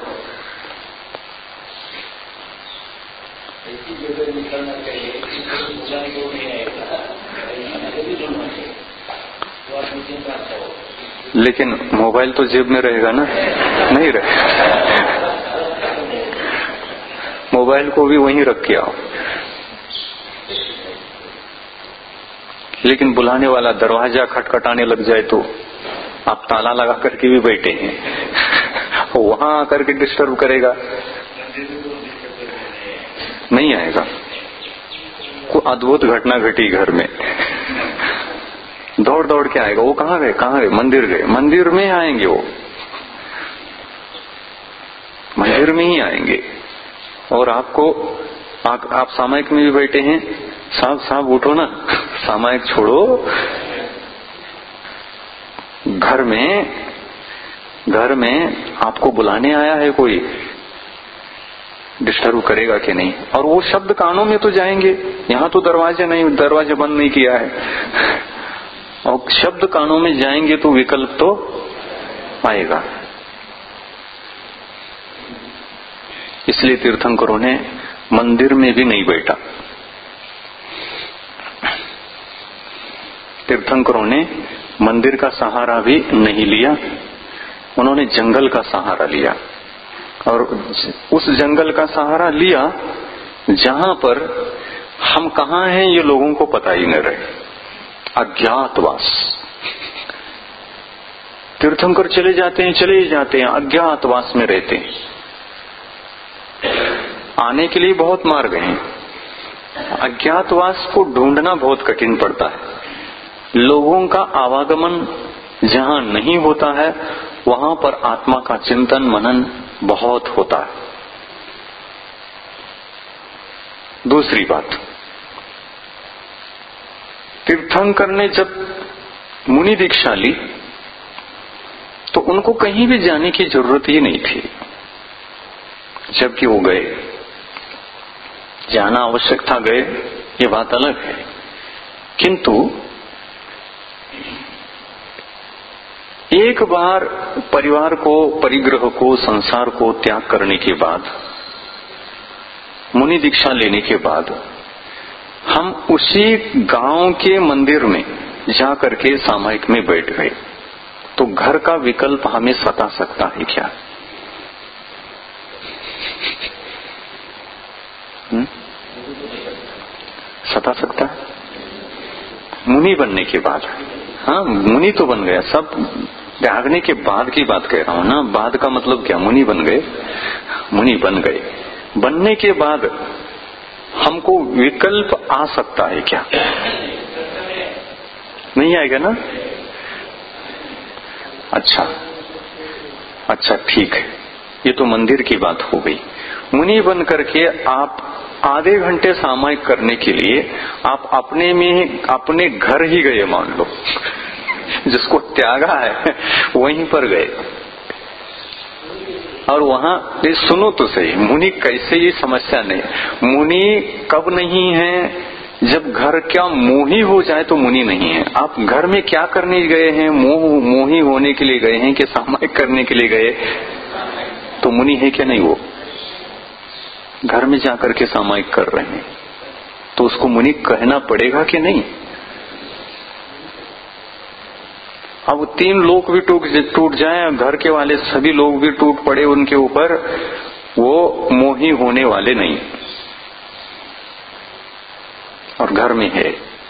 लेकिन मोबाइल तो जेब में रहेगा ना? नहीं रहेगा। मोबाइल को भी वहीं रख के आओ। लेकिन बुलाने वाला दरवाजा खटखटाने लग जाए तो आप ताला लगा करके भी बैठे हैं, वहां आकर के डिस्टर्ब करेगा, नहीं आएगा। कोई अद्भुत घटना घटी घर में, दौड़ दौड़ के आएगा। वो कहाँ गए? कहाँ गए? मंदिर गए। मंदिर में आएंगे, वो मंदिर में ही आएंगे। और आपको आप सामायिक में भी बैठे हैं, साहब उठो ना, सामायिक छोड़ो। घर में आपको बुलाने आया है कोई, डिस्टर्ब करेगा कि नहीं? और वो शब्द कानों में तो जाएंगे। यहाँ तो दरवाजा बंद नहीं किया है, और शब्द कानों में जाएंगे तो विकल्प तो आएगा। इसलिए तीर्थंकरों ने मंदिर में भी नहीं बैठा। तीर्थंकरों ने मंदिर का सहारा भी नहीं लिया, उन्होंने जंगल का सहारा लिया। और उस जंगल का सहारा लिया जहां पर हम कहां हैं ये लोगों को पता ही न रहे। अज्ञातवास। तीर्थंकर चले ही जाते हैं, अज्ञातवास में रहते हैं। आने के लिए बहुत मार्ग हैं, अज्ञातवास को ढूंढना बहुत कठिन पड़ता है। लोगों का आवागमन जहां नहीं होता है वहां पर आत्मा का चिंतन मनन बहुत होता है। दूसरी बात, तीर्थंकर ने जब मुनि दीक्षा ली तो उनको कहीं भी जाने की जरूरत ही नहीं थी। जबकि वो गए, जाना आवश्यक था, गए, ये बात अलग है। किंतु एक बार परिवार को, परिग्रह को, संसार को त्याग करने के बाद, मुनि दीक्षा लेने के बाद हम उसी गांव के मंदिर में जाकर के सामायिक में बैठ गए, तो घर का विकल्प हमें सता सकता है क्या? सता सकता है? मुनि बनने के बाद, हाँ मुनि तो बन गया, सब त्यागने के बाद की बात कह रहा हूं ना। बाद का मतलब क्या? मुनि बन गए, मुनि बन गए। बनने के बाद हमको विकल्प आ सकता है क्या? नहीं आएगा ना? अच्छा ठीक है, ये तो मंदिर की बात हो गई। मुनि बन करके आप आधे घंटे सामायिक करने के लिए आप अपने घर ही गए, मान लो जिसको त्यागा है वहीं पर गए, और वहां सुनो तो सही, मुनि कैसे, ये समस्या नहीं। मुनि कब नहीं है? जब घर क्या मोही हो जाए तो मुनि नहीं है। आप घर में क्या करने गए हैं? मोही होने के लिए गए हैं कि सामायिक करने के लिए गए? तो मुनि है क्या नहीं? वो घर में जाकर के सामायिक कर रहे हैं, तो उसको मुनि कहना पड़ेगा कि नहीं? अब 3 लोग भी टूट जाए, घर के वाले सभी लोग भी टूट पड़े उनके ऊपर, वो मोही होने वाले नहीं, और घर में है।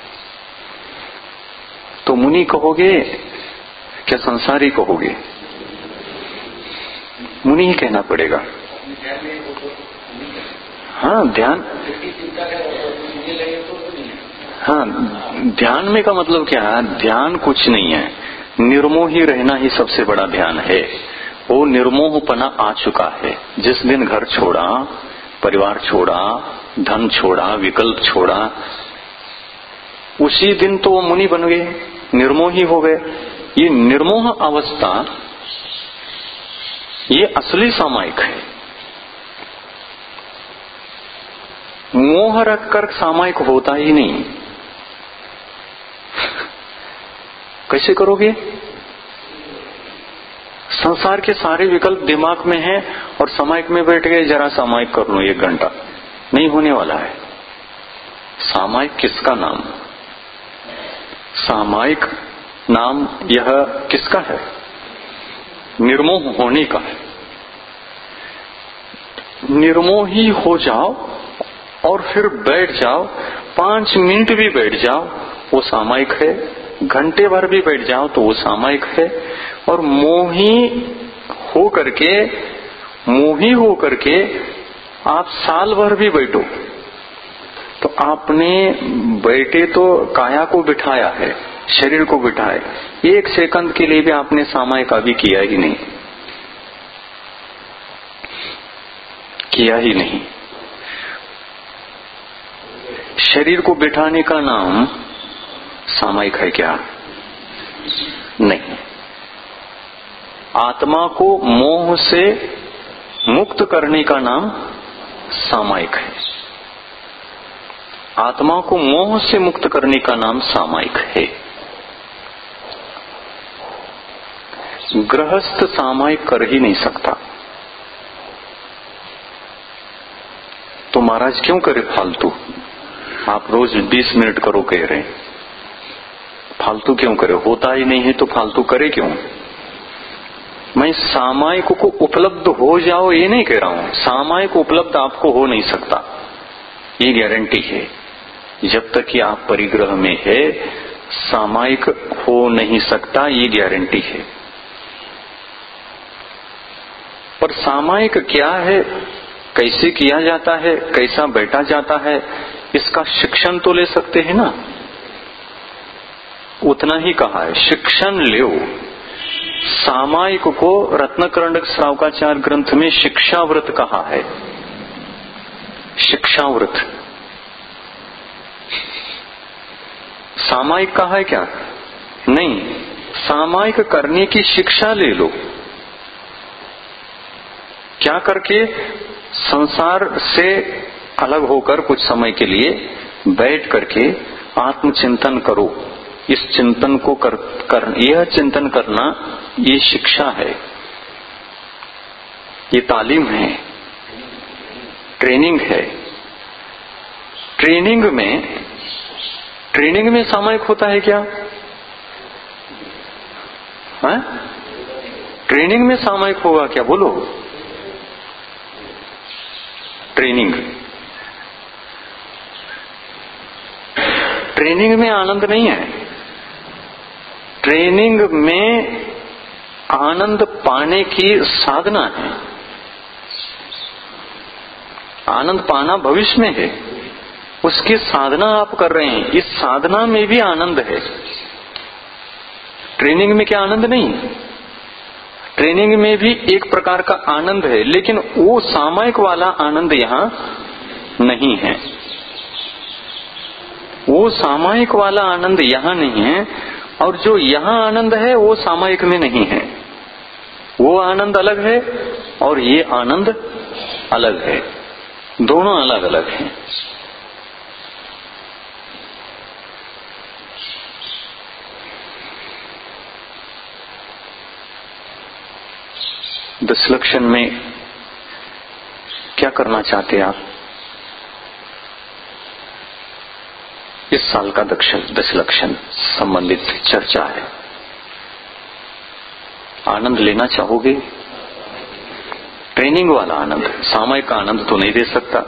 तो मुनि कहोगे क्या संसारी कहोगे? मुनि ही कहना पड़ेगा। हाँ ध्यान में का मतलब क्या है? ध्यान कुछ नहीं है, निर्मोही रहना ही सबसे बड़ा ध्यान है। वो निर्मोहपना आ चुका है। जिस दिन घर छोड़ा, परिवार छोड़ा, धन छोड़ा, विकल्प छोड़ा, उसी दिन तो वो मुनि बन गए, निर्मोही हो गए। ये निर्मोह अवस्था, ये असली सामायिक है। मोह रखकर सामायिक होता ही नहीं। कैसे करोगे? संसार के सारे विकल्प दिमाग में हैं और सामायिक में बैठ गए, जरा सामायिक कर लो 1 घंटा, नहीं होने वाला है। सामायिक किसका नाम? सामायिक नाम यह किसका है? निर्मोह होने का है। निर्मोही हो जाओ और फिर बैठ जाओ, 5 मिनट भी बैठ जाओ वो सामायिक है, घंटे भर भी बैठ जाओ तो वो सामायिक है। और मोही हो करके आप साल भर भी बैठो तो आपने बैठे तो काया को बिठाया है, शरीर को बिठाए, 1 सेकंड के लिए भी आपने सामायिक अभी किया ही नहीं। शरीर को बिठाने का नाम सामायिक है क्या? नहीं। आत्मा को मोह से मुक्त करने का नाम सामायिक है। आत्मा को मोह से मुक्त करने का नाम सामायिक है। गृहस्थ सामायिक कर ही नहीं सकता। तो महाराज क्यों करे फालतू? आप रोज 20 मिनट करो कह रहे हैं, फालतू क्यों करे? होता ही नहीं है तो फालतू करे क्यों? मैं सामायिक को उपलब्ध हो जाओ ये नहीं कह रहा हूं। सामायिक उपलब्ध आपको हो नहीं सकता, ये गारंटी है। जब तक कि आप परिग्रह में है, सामायिक हो नहीं सकता, ये गारंटी है। पर सामायिक क्या है, कैसे किया जाता है, कैसा बैठा जाता है, इसका शिक्षण तो ले सकते हैं ना। उतना ही कहा है, शिक्षण लो। सामायिक को रत्नकरंडक श्रावकाचार्य ग्रंथ में शिक्षाव्रत कहा है। शिक्षाव्रत सामायिक कहा है क्या? नहीं, सामायिक करने की शिक्षा ले लो। क्या करके? संसार से अलग होकर कुछ समय के लिए बैठ करके आत्मचिंतन करो, इस चिंतन को यह चिंतन करना ये शिक्षा है, ये तालीम है, ट्रेनिंग है। ट्रेनिंग में सामयिक होता है क्या? है? ट्रेनिंग में सामयिक होगा क्या? बोलो। ट्रेनिंग में आनंद नहीं है। ट्रेनिंग में आनंद पाने की साधना है। आनंद पाना भविष्य में है, उसकी साधना आप कर रहे हैं। इस साधना में भी आनंद है। ट्रेनिंग में क्या आनंद नहीं? ट्रेनिंग में भी एक प्रकार का आनंद है, लेकिन वो सामयिक वाला आनंद यहां नहीं है। वो सामयिक वाला आनंद यहां नहीं है, और जो यहां आनंद है वो सामयिक में नहीं है। वो आनंद अलग है और ये आनंद अलग है, दोनों अलग अलग हैं। दशलक्षण में क्या करना चाहते आप? इस साल का दशलक्षण संबंधित चर्चा है। आनंद लेना चाहोगे? ट्रेनिंग वाला आनंद, सामयिक आनंद तो नहीं दे सकता।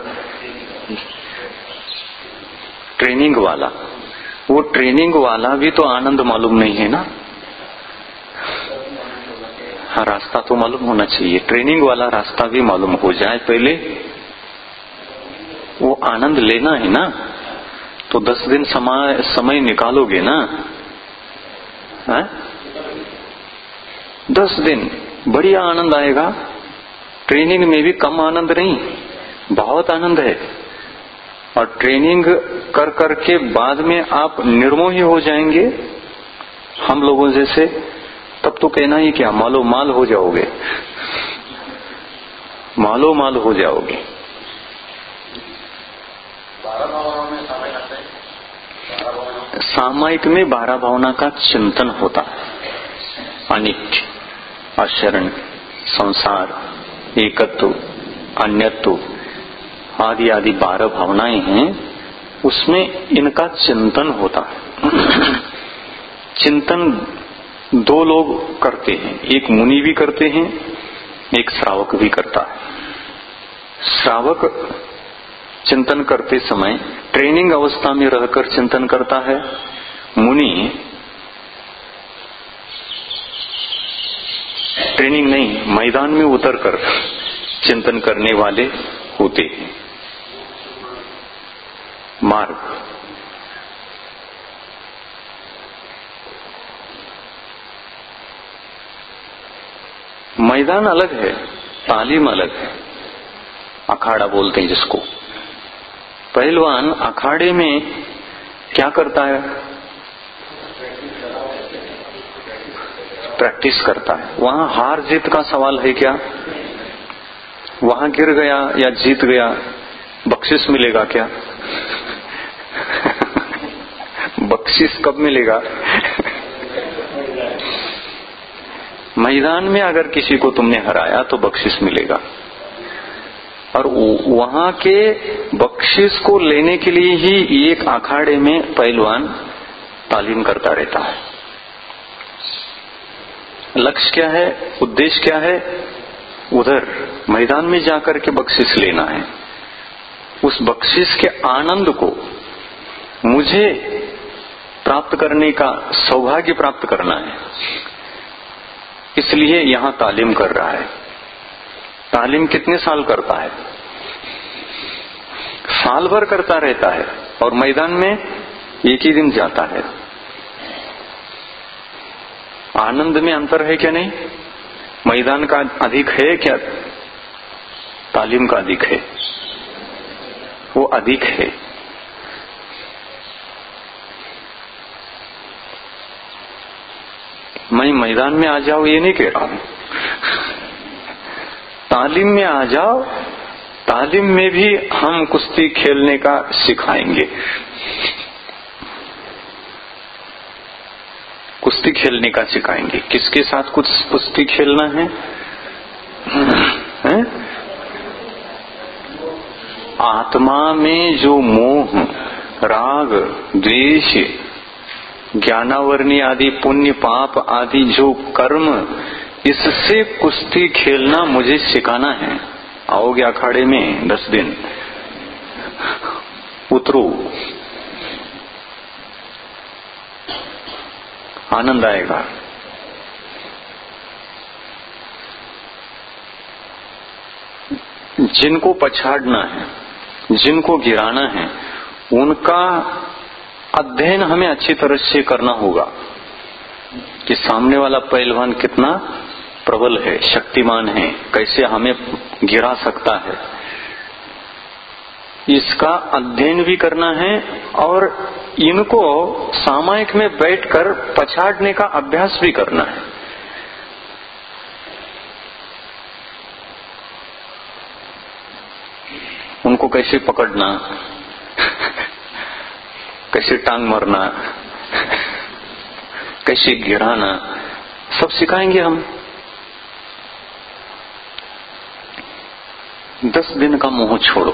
ट्रेनिंग वाला, वो ट्रेनिंग वाला भी तो आनंद मालूम नहीं है ना। हाँ, रास्ता तो मालूम होना चाहिए। ट्रेनिंग वाला रास्ता भी मालूम हो जाए पहले, वो आनंद लेना है ना। तो 10 दिन समय निकालोगे ना? है? 10 दिन बढ़िया आनंद आएगा। ट्रेनिंग में भी कम आनंद नहीं, बहुत आनंद है। और ट्रेनिंग कर करके बाद में आप निर्मोही हो जाएंगे, हम लोगों जैसे। तब तो कहना ही क्या, मालो माल हो जाओगे, मालो माल हो जाओगे। सामयिक में 12 भावना का चिंतन होता है। अनित्य, अशरण, संसार, एकत्व, अन्यत्व आदि आदि 12 भावनाएं हैं, उसमें इनका चिंतन होता है। चिंतन 2 लोग करते हैं, एक मुनि भी करते हैं, एक श्रावक भी करता है। श्रावक चिंतन करते समय ट्रेनिंग अवस्था में रहकर चिंतन करता है। मुनि ट्रेनिंग नहीं, मैदान में उतरकर चिंतन करने वाले होते हैं। मार्ग मैदान अलग है, तालीम अलग है। अखाड़ा बोलते हैं जिसको। पहलवान अखाड़े में क्या करता है? प्रैक्टिस करता है। वहां हार जीत का सवाल है क्या? वहां गिर गया या जीत गया, बख्शिश मिलेगा क्या? बख्शिश कब मिलेगा? मैदान में अगर किसी को तुमने हराया तो बख्शिश मिलेगा। और वहां के बख्शिश को लेने के लिए ही एक अखाड़े में पहलवान तालीम करता रहता है। लक्ष्य क्या है, उद्देश्य क्या है? उधर मैदान में जाकर के बख्शिश लेना है। उस बख्शिश के आनंद को मुझे प्राप्त करने का सौभाग्य प्राप्त करना है, इसलिए यहां तालीम कर रहा है। तालीम कितने साल करता है? साल भर करता रहता है, और मैदान में एक ही दिन जाता है। आनंद में अंतर है क्या? नहीं। मैदान का अधिक है क्या? तालीम का अधिक है? वो अधिक है। मैं मैदान में आ जाओ ये नहीं कह रहा हूं, तालीम में आ जाओ। तालीम में भी हम कुश्ती खेलने का सिखाएंगे। कुश्ती खेलने का सिखाएंगे। किसके साथ कुछ कुश्ती खेलना है? आत्मा में जो मोह, राग, द्वेष, ज्ञानावरणी आदि पुण्य पाप आदि जो कर्म, इससे कुश्ती खेलना मुझे सिखाना है। आओगे अखाड़े में 10 दिन, उतरो, आनंद आएगा। जिनको पछाड़ना है, जिनको गिराना है, उनका अध्ययन हमें अच्छी तरह से करना होगा कि सामने वाला पहलवान कितना प्रबल है, शक्तिमान है, कैसे हमें गिरा सकता है, इसका अध्ययन भी करना है। और इनको सामायिक में बैठकर पछाड़ने का अभ्यास भी करना है। उनको कैसे पकड़ना, कैसे टांग मारना, कैसे गिराना, सब सिखाएंगे हम। 10 दिन का मोह छोड़ो,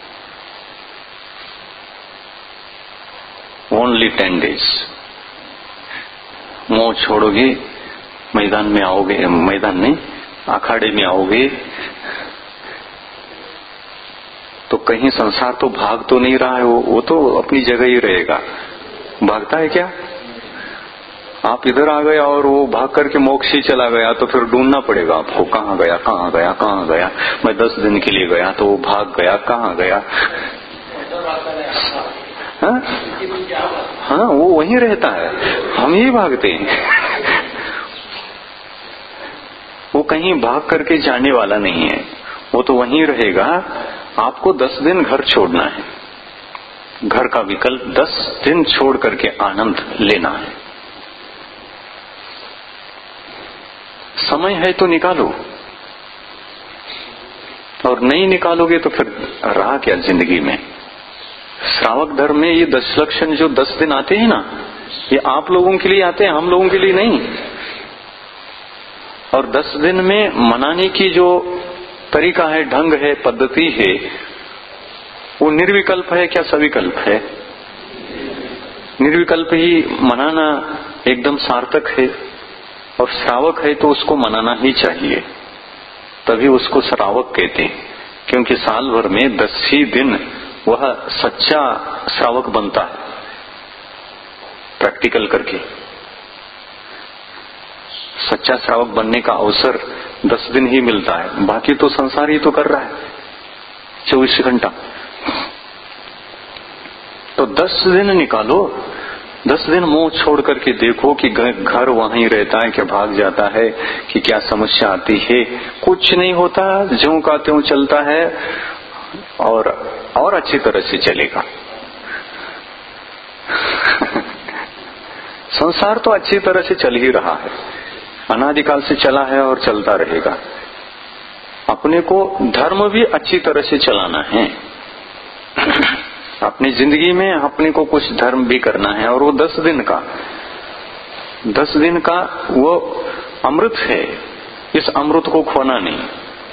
ओनली 10 days। मोह छोड़ोगे, मैदान में आओगे, मैदान नहीं, अखाड़े में आओगे तो कहीं संसार तो भाग तो नहीं रहा है, वो तो अपनी जगह ही रहेगा। भागता है क्या? आप इधर आ गया और वो भाग करके मोक्ष ही चला गया तो फिर ढूंढना पड़ेगा आपको, कहाँ गया, कहाँ गया, कहाँ गया। मैं 10 दिन के लिए गया तो वो भाग गया, कहाँ गया? हाँ, वो वहीं रहता है, हम ही भागते हैं। वो कहीं भाग करके जाने वाला नहीं है, वो तो वहीं रहेगा। आपको 10 दिन घर छोड़ना है, घर का विकल्प 10 दिन छोड़ करके आनंद लेना है। समय है तो निकालो, और नहीं निकालोगे तो फिर रहा क्या जिंदगी में। श्रावक धर्म में ये 10 लक्षण जो 10 दिन आते हैं ना, ये आप लोगों के लिए आते हैं, हम लोगों के लिए नहीं। और 10 दिन में मनाने की जो तरीका है, ढंग है, पद्धति है, वो निर्विकल्प है क्या सविकल्प है? निर्विकल्प ही मनाना एकदम सार्थक है। और श्रावक है तो उसको मनाना ही चाहिए, तभी उसको श्रावक कहते हैं। क्योंकि साल भर में 10 ही दिन वह सच्चा श्रावक बनता है, प्रैक्टिकल करके। सच्चा श्रावक बनने का अवसर 10 दिन ही मिलता है, बाकी तो संसार ही तो कर रहा है 24 घंटा। तो 10 दिन निकालो, 10 दिन मुंह छोड़ करके देखो कि घर वहीं रहता है क्या, भाग जाता है कि क्या समस्या आती है। कुछ नहीं होता, ज्यों का त्यों चलता है और अच्छी तरह से चलेगा। संसार तो अच्छी तरह से चल ही रहा है, अनादिकाल से चला है और चलता रहेगा। अपने को धर्म भी अच्छी तरह से चलाना है। अपनी जिंदगी में अपने को कुछ धर्म भी करना है, और वो 10 दिन का वो अमृत है, इस अमृत को खोना नहीं।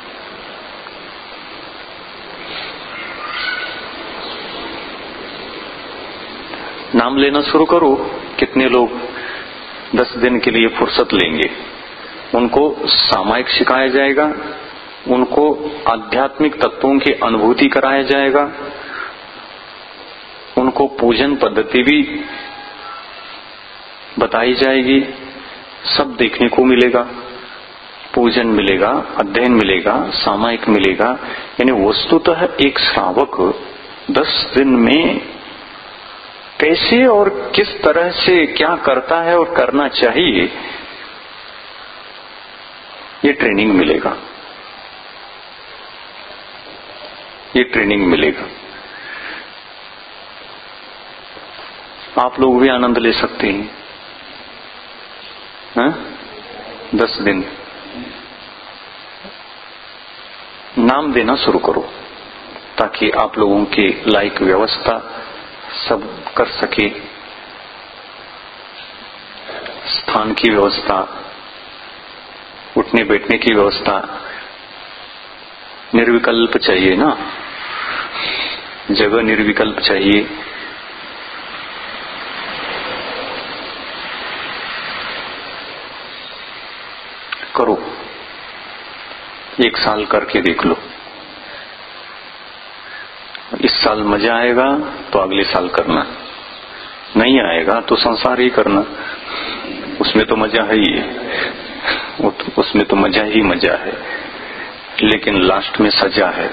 नाम लेना शुरू करो। कितने लोग 10 दिन के लिए फुर्सत लेंगे? उनको सामायिक सिखाया जाएगा, उनको आध्यात्मिक तत्वों की अनुभूति कराया जाएगा, उनको पूजन पद्धति भी बताई जाएगी, सब देखने को मिलेगा। पूजन मिलेगा, अध्ययन मिलेगा, सामायिक मिलेगा। यानी वस्तुतः एक श्रावक 10 दिन में कैसे और किस तरह से क्या करता है और करना चाहिए, ये ट्रेनिंग मिलेगा, ये ट्रेनिंग मिलेगा। आप लोग भी आनंद ले सकते हैं। 10 दिन नाम देना शुरू करो, ताकि आप लोगों की लायक व्यवस्था सब कर सके। स्थान की व्यवस्था, उठने बैठने की व्यवस्था निर्विकल्प चाहिए ना, जगह निर्विकल्प चाहिए। करो, 1 साल करके देख लो। इस साल मजा आएगा तो अगले साल करना, नहीं आएगा तो संसार ही करना, उसमें तो मजा है ही है, उसमें तो मजा ही मजा है, लेकिन लास्ट में सजा है।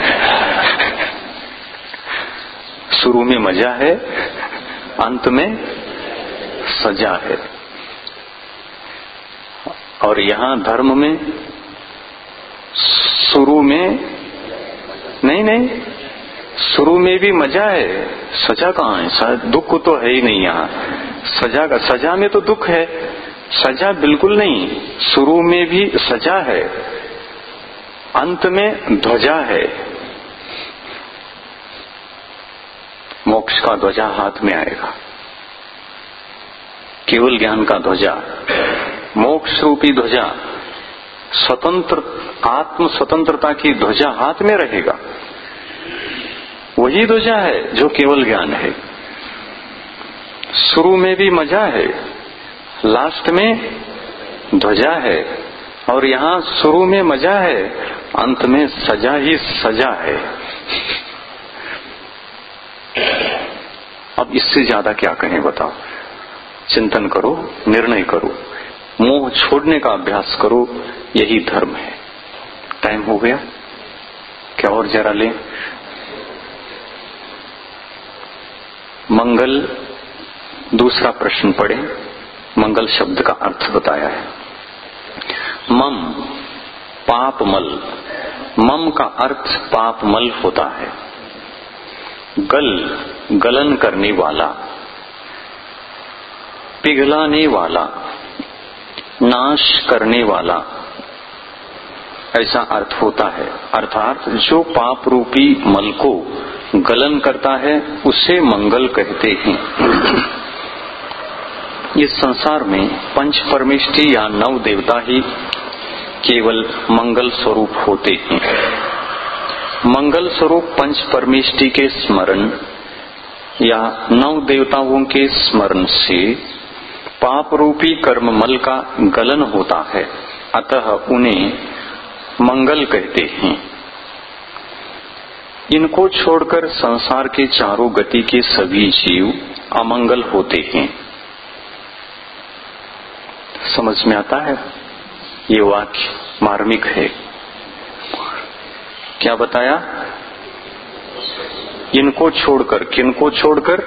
शुरू में मजा है, अंत में सजा है। और यहां धर्म में शुरू में नहीं, शुरू में भी मजा है, सजा कहां है? दुख तो है ही नहीं यहां। सजा में तो दुख है, सजा बिल्कुल नहीं। शुरू में भी सजा है, अंत में ध्वजा है। मोक्ष का ध्वजा हाथ में आएगा, केवल ज्ञान का ध्वजा, मोक्ष रूपी ध्वजा, स्वतंत्र आत्म स्वतंत्रता की ध्वजा हाथ में रहेगा। वही ध्वजा है जो केवल ज्ञान है। शुरू में भी मजा है, लास्ट में ध्वजा है। और यहां शुरू में मजा है, अंत में सजा ही सजा है। अब इससे ज्यादा क्या कहें बताओ? चिंतन करो, निर्णय करो, मोह छोड़ने का अभ्यास करो, यही धर्म है। टाइम हो गया क्या? और जरा लें। मंगल, दूसरा प्रश्न पढ़े। मंगल शब्द का अर्थ बताया है। मम, पापमल। मम का अर्थ पापमल होता है। गल, गलन करने वाला, पिघलाने वाला, नाश करने वाला, ऐसा अर्थ होता है। अर्थात जो पाप रूपी मल को गलन करता है उसे मंगल कहते हैं। इस संसार में पंच परमेष्टि या 9 देवता ही केवल मंगल स्वरूप होते हैं। मंगल स्वरूप पंच परमेष्टि के स्मरण या 9 देवताओं के स्मरण से पाप रूपी कर्ममल का गलन होता है, अतः उन्हें मंगल कहते हैं। इनको छोड़कर संसार के चारों गति के सभी जीव अमंगल होते हैं। समझ में आता है? ये वाक्य मार्मिक है। क्या बताया? इनको छोड़कर, किनको छोड़कर?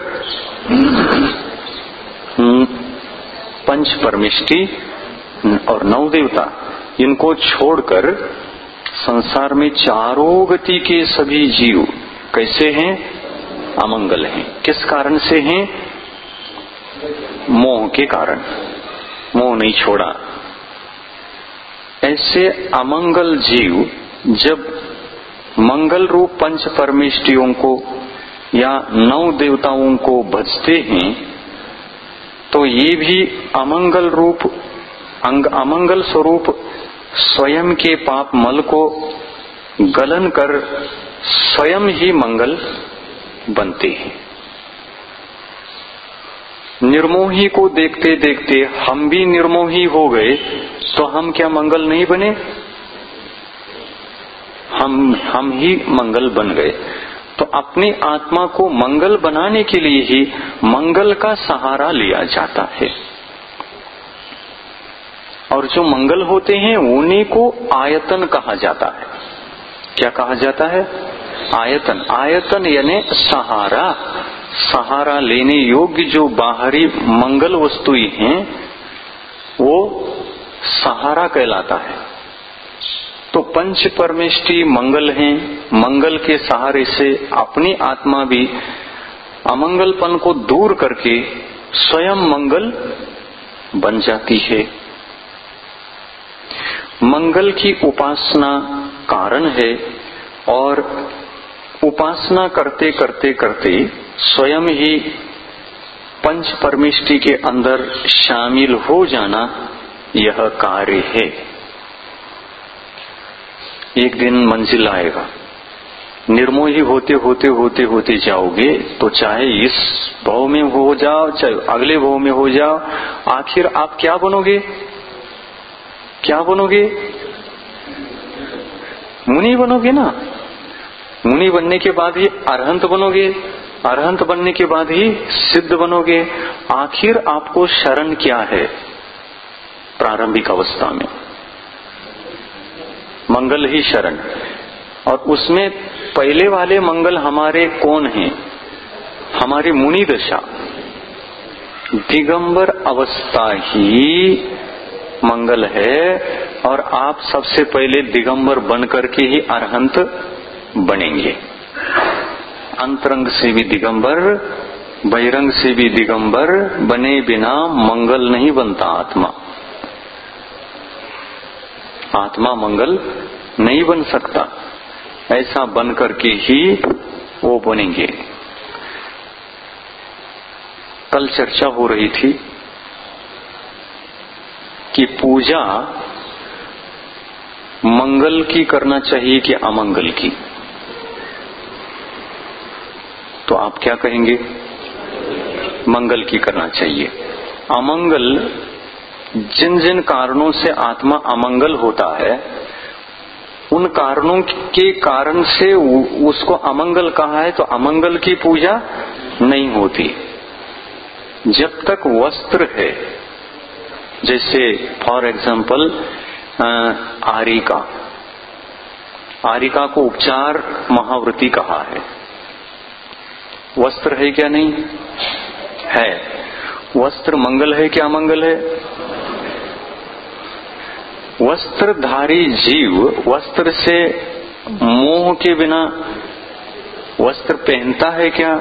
पंच परमेष्टि और 9 देवता, इनको छोड़कर संसार में चारों गति के सभी जीव कैसे हैं? अमंगल हैं। किस कारण से हैं? मोह के कारण। मोह नहीं छोड़ा। ऐसे अमंगल जीव जब मंगल रूप पंच परमेष्टियों को या 9 देवताओं को भजते हैं तो ये भी अमंगल रूप अमंगल स्वरूप स्वयं के पाप मल को गलन कर स्वयं ही मंगल बनते हैं। निर्मोही को देखते देखते हम भी निर्मोही हो गए तो हम क्या मंगल नहीं बने? हम ही मंगल बन गए। तो अपनी आत्मा को मंगल बनाने के लिए ही मंगल का सहारा लिया जाता है। और जो मंगल होते हैं उन्हीं को आयतन कहा जाता है। क्या कहा जाता है? आयतन। आयतन यानी सहारा। सहारा लेने योग्य जो बाहरी मंगल वस्तुएं हैं वो सहारा कहलाता है। तो पंच परमेष्टि मंगल हैं। मंगल के सहारे से अपनी आत्मा भी अमंगलपन को दूर करके स्वयं मंगल बन जाती है। मंगल की उपासना कारण है और उपासना करते करते करते स्वयं ही पंच परमेष्टि के अंदर शामिल हो जाना यह कार्य है। एक दिन मंजिल आएगा, निर्मोही होते होते होते होते जाओगे, तो चाहे इस भाव में हो जाओ चाहे अगले भाव में हो जाओ, आखिर आप क्या बनोगे? क्या बनोगे? मुनि बनोगे ना। मुनि बनने के बाद ही अरहंत बनोगे, अरहंत बनने के बाद ही सिद्ध बनोगे। आखिर आपको शरण क्या है? प्रारंभिक अवस्था में मंगल ही शरण, और उसमें पहले वाले मंगल हमारे कौन हैं? हमारी मुनि दशा, दिगंबर अवस्था ही मंगल है, और आप सबसे पहले दिगंबर बनकर के ही अरहंत बनेंगे। अंतरंग से भी दिगंबर, बहिरंग से भी दिगंबर बने बिना मंगल नहीं बनता आत्मा। आत्मा मंगल नहीं बन सकता, ऐसा बन करके ही वो बनेंगे। कल चर्चा हो रही थी कि पूजा मंगल की करना चाहिए कि अमंगल की। तो आप क्या कहेंगे? मंगल की करना चाहिए। अमंगल, जिन जिन कारणों से आत्मा अमंगल होता है, उन कारणों के कारण से उसको अमंगल कहा है, तो अमंगल की पूजा नहीं होती। जब तक वस्त्र है, जैसे फॉर एग्जाम्पल आरिका, आरिका को उपचार महाव्रती कहा है। वस्त्र है क्या? नहीं है। वस्त्र मंगल है क्या अमंगल है? वस्त्रधारी जीव वस्त्र से मोह के बिना वस्त्र पहनता है क्या?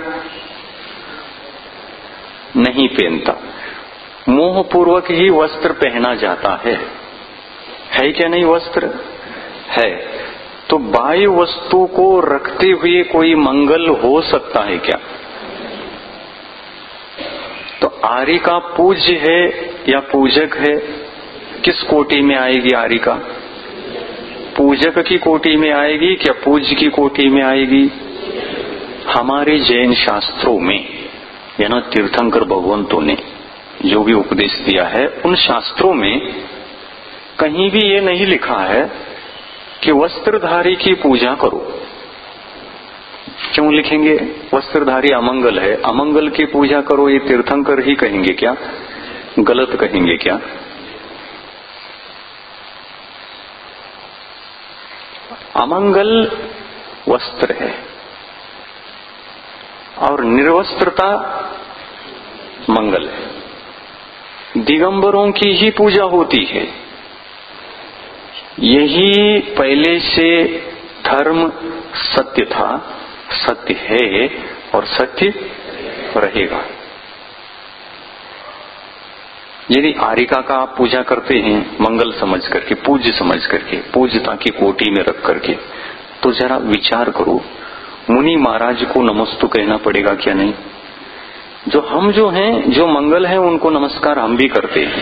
नहीं पहनता। मोह पूर्वक ही वस्त्र पहना जाता है क्या नहीं? वस्त्र है। तो बाह्य वस्तु को रखते हुए कोई मंगल हो सकता है क्या? तो आरिका पूज्य है या पूजक है? किस कोटि में आएगी आरिका? पूजक की कोटि में आएगी क्या पूज्य की कोटि में आएगी? हमारे जैन शास्त्रों में, यानी तीर्थंकर भगवंतों ने जो भी उपदेश दिया है, उन शास्त्रों में कहीं भी ये नहीं लिखा है कि वस्त्रधारी की पूजा करो। क्यों लिखेंगे? वस्त्रधारी अमंगल है, अमंगल की पूजा करो, ये तीर्थंकर ही कहेंगे क्या? गलत कहेंगे क्या? अमंगल वस्त्र है और निर्वस्त्रता मंगल है। दिगंबरों की ही पूजा होती है। यही पहले से धर्म सत्य था, सत्य है और सत्य रहेगा। यदि आरिका का आप पूजा करते हैं मंगल समझ करके, पूज्य समझ करके, पूज्यता की कोटि में रख करके, तो जरा विचार करो, मुनि महाराज को नमस्तु कहना पड़ेगा क्या नहीं? जो हम जो हैं, जो मंगल हैं, उनको नमस्कार हम भी करते हैं।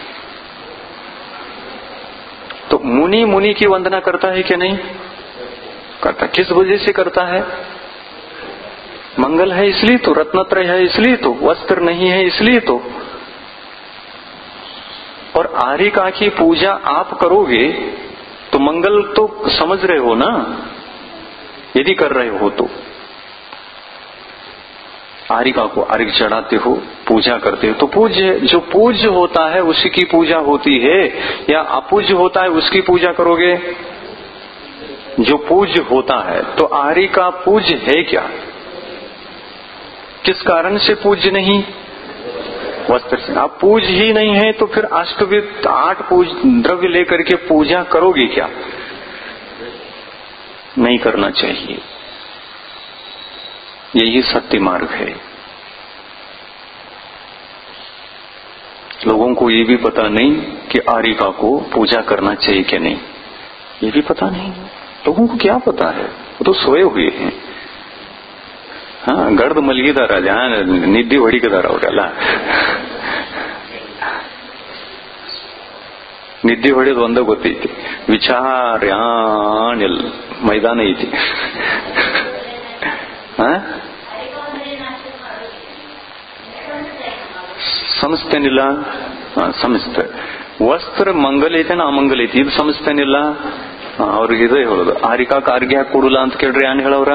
तो मुनि मुनि की वंदना करता है क्या नहीं करता? किस वजह से करता है? मंगल है इसलिए तो, रत्नत्रय है इसलिए तो, वस्त्र नहीं है इसलिए तो। और आरिका की पूजा आप करोगे तो मंगल तो समझ रहे हो ना, यदि कर रहे हो तो। आरिका को अर्घ्य चढ़ाते हो, पूजा करते हो, तो पूज्य, जो पूज्य होता है उसी की पूजा होती है, या अपूज्य होता है उसकी पूजा करोगे? जो पूज्य होता है। तो आरिका पूज्य है क्या? किस कारण से पूज्य नहीं? वस्त्र से। आप पूज्य ही नहीं है तो फिर अष्टविध 8 पूज द्रव्य लेकर के पूजा करोगे क्या? नहीं करना चाहिए। यही सत्य मार्ग है। लोगों को ये भी पता नहीं कि आरिका को पूजा करना चाहिए कि नहीं, ये भी पता नहीं। लोगों को क्या पता है? वो तो सोए हुए हैं। ಗಡ್ದು ಮಲಗಿದಾರ ನಿದ್ದೆ ಹೊಡಿಕದಾರ ಅವ್ರೆಲ್ಲ. ನಿದ್ದೆ ಹೊಡೆದು ಒಂದ ಗೊತ್ತೈತಿ, ವಿಚಾರ್ಯಾಣಿಲ್ ಮೈದಾನ ಐತಿ. ಸಮಸ್ತೇನಿಲ್ಲ, ಸಮಸ್ತೆ ವಸ್ತ್ರ ಮಂಗಲ್ ಐತೇನ ಅಮಂಗಲ್ ಐತಿ, ಇದು ಸಮಸ್ತೇನಿಲ್ಲ. ಅವ್ರಿಗೆ ಇದೇ ಹೇಳುದು, ಆರಿಕಾಕ್ ಆರ್ಗಿ ಹಾಕಿ ಕೊಡುಲ್ಲ ಅಂತ ಕೇಳ್ರಿ ಏನ್ ಹೇಳವ್ರ?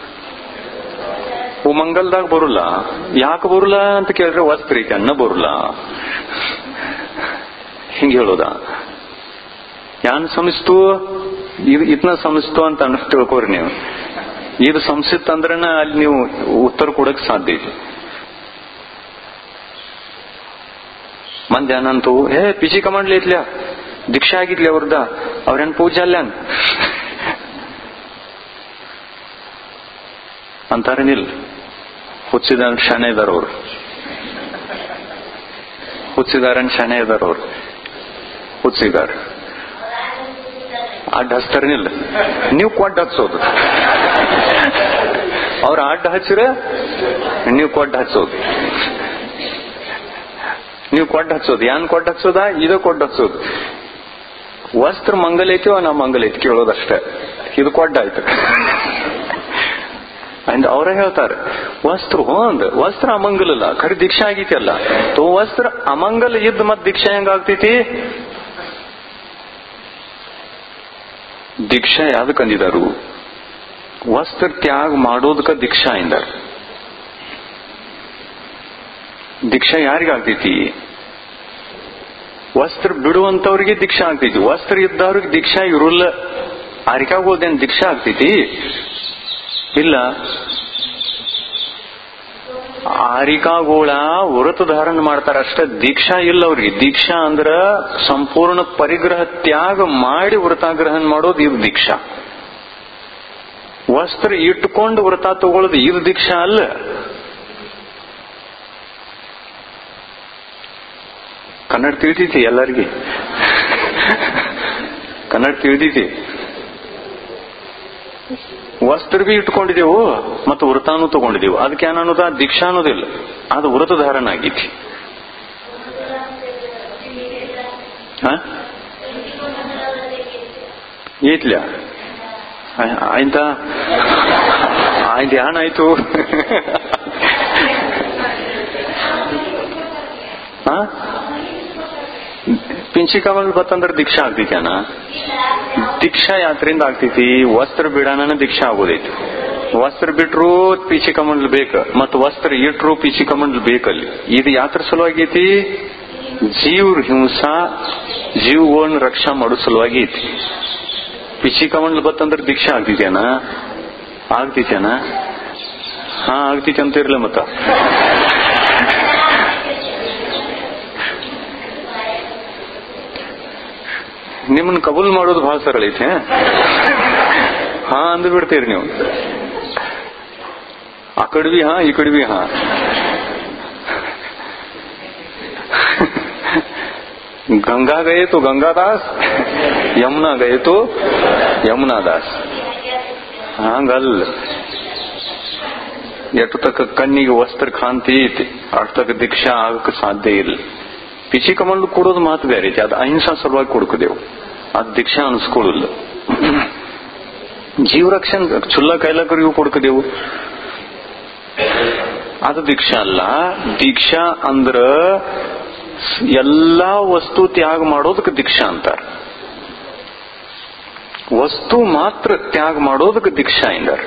ಮಂಗಲ್ದಾಗ ಬರುಲ್ಲ. ಯಾಕೆ ಬರುಲ್ಲ ಅಂತ ಕೇಳ್ರೆ ವಸ್ತ್ರ ಐತಿ ಅನ್ನ ಬರುಲ್ಲ. ಹಿಂಗ ಹೇಳೋದ? ಯಾನ್ ಸಮಿಸ್ತು ಇದನ್ನ ಸಮಿಸ್ತು ಅಂತ ಅನ್ನಿಸ್ ತಿಳ್ಕೋರಿ ನೀವು. ಇದು ಸಂಸಿತ್ ಅಂದ್ರನ ಅಲ್ಲಿ ನೀವು ಉತ್ತರ ಕೊಡಕ್ ಸಾಧ್ಯ ಐತಿ. ಮಂದಿ ಏನಂತು, ಪಿಚಿ ಕಮಾಂಡ್ಲಿ ಐತ್ಲ್ಯಾ, ದೀಕ್ಷಾ ಆಗಿದ್ಲಿ ಅವ್ರದ, ಅವ್ರೇನ್ ಪೂಜೆ ಅಲ್ಲೇನ್ ಅಂತಾರೇನಿಲ್ಲ. ಹುಚ್ಚಿದ ಶಾನೆ ಇದಾರ ಅವ್ರು, ಹುಚ್ಚಿದಾರನ್ ಶಾನೆ ಇದಾರ ಅವ್ರು, ಹುಚ್ಚಿದಾರ. ಅಡ್ಡ ಹಚ್ತಾರೇನಿಲ್ಲ, ನೀವು ಕೊಡ್ಡ ಹಚ್ಚೋದು. ಅವ್ರ ಅಡ್ಡ ಹಚ್ಚಿರ ನೀವು ಕೊಡ್ಡ ಹಚ್ಚೋದು. ನೀವು ಕೊಡ್ಡ ಹಚ್ಚೋದು. ಏನ್ ಕೊಡ್ಡ ಹಚ್ಚೋದ? ಇದು ಕೊಡ್ಡ ಹಚ್ಚೋದು. ವಸ್ತ್ರ ಮಂಗಲ್ ಐತಿ ನಾ ಮಂಗಲ್ ಐತಿ ಕೇಳೋದಷ್ಟೇ. ಇದು ಕೊಡ್ಡ ಆಯ್ತು. ಅಂಡ್ ಅವರೇ ಹೇಳ್ತಾರೆ, ವಸ್ತ್ರ ಅಮಂಗಲಲ್ಲ, ಖರೆ ದೀಕ್ಷಾ ಆಗೈತಿ ಅಲ್ಲ. ವಸ್ತ್ರ ಅಮಂಗಲ ಇದ್ದ ಮತ್ ದೀಕ್ಷಾ ಹೆಂಗಾಗ್ತೈತಿ? ದೀಕ್ಷಾ ಯಾವ್ದಕ್ ಅಂದಿದಾರು? ವಸ್ತ್ರ ತ್ಯಾಗ ಮಾಡೋದಕ್ಕ ದೀಕ್ಷಾ ಎಂದಾರ. ದೀಕ್ಷಾ ಯಾರಿಗಾಗ್ತೈತಿ? ವಸ್ತ್ರ ಬಿಡುವಂತವ್ರಿಗೆ ದೀಕ್ಷಾ ಆಗ್ತೈತಿ. ವಸ್ತ್ರ ಇದ್ದವ್ರಿಗೆ ದೀಕ್ಷಾ ಇರುಲ್ಲ. ಆರಿಕಾಗ ಹೋದೇನ್ ದೀಕ್ಷಾ ಆಗ್ತೈತಿ? ಇಲ್ಲ. ಆರಿಕಾಗೋಳ ವ್ರತ ಧಾರಣ ಮಾಡ್ತಾರ ಅಷ್ಟೇ, ದೀಕ್ಷಾ ಇಲ್ಲ ಅವ್ರಿಗೆ. ದೀಕ್ಷಾ ಅಂದ್ರ ಸಂಪೂರ್ಣ ಪರಿಗ್ರಹ ತ್ಯಾಗ ಮಾಡಿ ವ್ರತಾಗ್ರಹಣ ಮಾಡೋದು ಇದು ದೀಕ್ಷಾ. ವಸ್ತ್ರ ಇಟ್ಕೊಂಡು ವ್ರತ ತಗೊಳ್ಳೋದು ಇದು ದೀಕ್ಷಾ ಅಲ್ಲ. ಕನ್ನಡ ತಿಳಿದೈತಿ ಎಲ್ಲರಿಗೆ? ಕನ್ನಡ ತಿಳಿದೈತಿ? ವಸ್ತ್ರ ಬಿ ಇಟ್ಕೊಂಡಿದೆವು ಮತ್ತು ವ್ರತಾನು ತಗೊಂಡಿದೆವು. ಅದಕ್ಕೆ ಏನನ್ನೋದ? ದೀಕ್ಷಾ ಅನ್ನೋದಿಲ್ಲ, ಅದು ವ್ರತ ಧಾರಣ ಆಗೈತಿ. ಏತ್ಲ ಆಯ್ತಾ? ಆಯ್ತು ಏನಾಯ್ತು? ಪಿಂಚಿ ಕಮಲ್ ಬತ್ತಂದ್ರೆ ದೀಕ್ಷಾ ಆಗ್ತೈತೇನ? ದೀಕ್ಷಾ ಯಾತ್ರೆಯಿಂದ ಆಗ್ತೈತಿ. ವಸ್ತ್ರ ಬಿಡಾನ ದೀಕ್ಷಾ ಆಗೋದೈತಿ. ವಸ್ತ್ರ ಬಿಟ್ರು ಪಿಚಿ ಕಮಂಡ್ಲ್ ಬೇಕ, ಮತ್ತು ವಸ್ತ್ರ ಇಟ್ರು ಪಿಚಿ ಕಮಂಡ್ಲ್ ಬೇಕಲ್ಲಿ. ಇದು ಯಾತ್ರ ಸಲುವಾಗೈತಿ? ಜೀವ್ರ ಹಿಂಸಾ, ಜೀವಗಳನ್ನ ರಕ್ಷಾ ಮಾಡೋ ಸಲುವಾಗಿ ಐತಿ. ಪಿಚಿ ಕಮಂಡ್ಲ್ ಬತ್ತಂದ್ರೆ ದೀಕ್ಷಾ ಆಗ್ತೈತೇನ? ಆಗ್ತೈತೇನ? ಆಗ್ತೈತಿ ಅಂತ ಇರ್ಲ. ಮತ್ತ ನಿಮ್ಮನ್ನ ಕಬೂಲ್ ಮಾಡೋದು ಬಹಳ ಸರಳ ಐತೆ. ಅಂದು ಬಿಡ್ತೀರಿ ನೀವು. ಆ ಕಡೆ ಬಿ ಈ ಕಡೆ ಬಿ ಗಂಗಾ ಗಯೆ ತೋ ಗಂಗಾದಾಸ್, ಯಮುನಾ ಗಯೆ ತೋ ಯಮುನಾದಾಸ್. ಹಂಗಲ್ಲ. ಎಟ್ಟು ತಕ್ಕ ಕಣ್ಣಿಗೆ ವಸ್ತ್ರ ಕಾಂತಿ ಐತಿ ಅಷ್ಟು ತಕ್ಕ ದೀಕ್ಷಾ ಆಗಕ್ಕೆ ಸಾಧ್ಯ ಇಲ್ಲ. ಪಿಚಿ ಕಮಂಡ್ ಕೊಡೋದು ಮಾತು ಬೇರೆ ಐತಿ. ಅದು ಅಹಿಂಸಾ ಸಲುವಾಗಿ ಕೊಡ್ಕೋದೇವು, ಅದು ದೀಕ್ಷಾ ಅನ್ಸ್ಕೊಳ್ಳಲ್ಲ. ಜೀವರಕ್ಷಣೆ ಚುಲ್ಲ ಕೈಲಾಕರಿಗೂ ಕೊಡ್ಕೋದೇವು, ಅದು ದೀಕ್ಷಾ ಅಲ್ಲ. ದೀಕ್ಷಾ ಅಂದ್ರ ಎಲ್ಲಾ ವಸ್ತು ತ್ಯಾಗ ಮಾಡೋದಕ್ಕೆ ದೀಕ್ಷಾ ಅಂತಾರ. ವಸ್ತು ಮಾತ್ರ ತ್ಯಾಗ ಮಾಡೋದಕ್ಕೆ ದೀಕ್ಷಾ ಎಂದಾರ.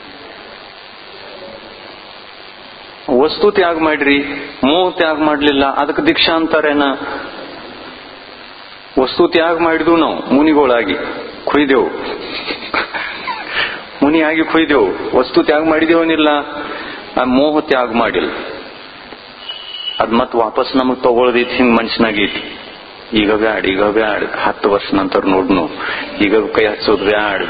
ವಸ್ತು ತ್ಯಾಗ ಮಾಡ್ರಿ, ಮೋಹ ತ್ಯಾಗ ಮಾಡ್ಲಿಲ್ಲ, ಅದಕ್ಕೆ ದೀಕ್ಷಾ ಅಂತಾರೇನ? ವಸ್ತು ತ್ಯಾಗ ಮಾಡಿದ್ವು ನಾವು ಮುನಿಗಳಾಗಿ ಕುಯ್ದೆವು, ಮುನಿಯಾಗಿ ಕುಯ್ದೆವು. ವಸ್ತು ತ್ಯಾಗ ಮಾಡಿದೇವನಿಲ್ಲ, ಮೋಹ ತ್ಯಾಗ ಮಾಡಿಲ್ಲ. ಅದ್ ಮತ್ ವಾಪಸ್ ನಮಗ್ ತಗೊಳ್ದೈತಿ. ಹಿಂಗ್ ಮನ್ಷನಾಗೈತಿ. ಈಗ ಬ್ಯಾಡ್ 10 ವರ್ಷ ನಂತರ ನೋಡ್ನು. ಈಗ ಕೈ ಹಚ್ಚೋದು ಬ್ಯಾಡ್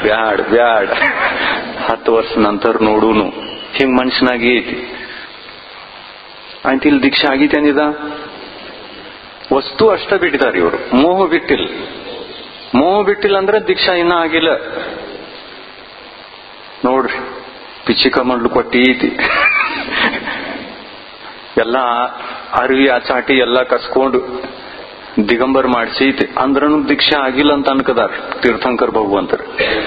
10 ವರ್ಷ ನಂತರ ನೋಡುನು. ಹಿಂಗ್ ಮನ್ಷನಾಗೈತಿ. ಆಯ್ತು, ಇಲ್ಲಿ ದೀಕ್ಷಾ ಆಗೈತೇನಿದ? ವಸ್ತು ಅಷ್ಟ ಬಿಟ್ಟಿದ್ದಾರೆ ಇವರು, ಮೋಹ ಬಿಟ್ಟಿಲ್ಲ. ಮೋಹ ಬಿಟ್ಟಿಲ್ಲ ಅಂದ್ರೆ ದೀಕ್ಷಾ ಇನ್ನೂ ಆಗಿಲ್ಲ ನೋಡ್ರಿ. ಪಿಚಿಕ ಮಂಡ್ಲು ಕೊಟ್ಟೀತಿ ಎಲ್ಲ ಅರಿವಿ ಆಚಾಟಿ ಎಲ್ಲ ಕಸ್ಕೊಂಡು ದಿಗಂಬರ್ ಮಾಡಿಸೈತಿ ಅಂದ್ರೂ ದೀಕ್ಷಾ ಆಗಿಲ್ಲ ಅಂತ ಅನ್ಕದಾರ ತೀರ್ಥಂಕರ್ ಭಗವಂತರು.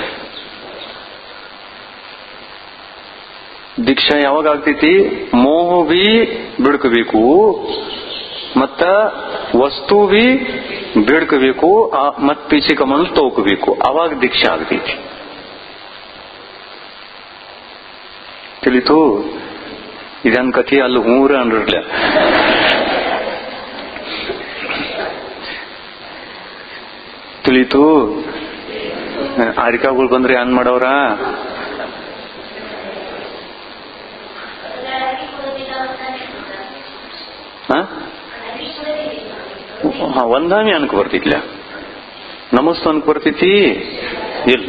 ದೀಕ್ಷಾ ಯಾವಾಗ ಆಗ್ತೈತಿ? ಮೋಹ ಬಿ ಬಿಡ್ಕಬೇಕು, ಮತ್ತ ವಸ್ತು ಬಿ ಬಿಡ್ಕಬೇಕು, ಮತ್ ಪಿಚಿಕ ಮಂಡ್ಲು ತೋಕಬೇಕು, ಅವಾಗ ದೀಕ್ಷಾ ಆಗ್ತೈತಿ. ತಿಳಿತು? ಇದನ್ ಕಥೆ ಅಲ್ಲಿ ಹೂರ ಅನ್ರಲ್ಲ. ತಿಳಿತು? ಆರಿಕಾಗಳು ಬಂದ್ರೆ ಏನ್ ಮಾಡವ್ರ? ಒಂದಾಮಿ ಅನ್ಕ ಬರ್ತಿತ್ಲ? ನಮಸ್ತು ಅನ್ಕ ಬರ್ತೈತಿ? ಇಲ್ಲ.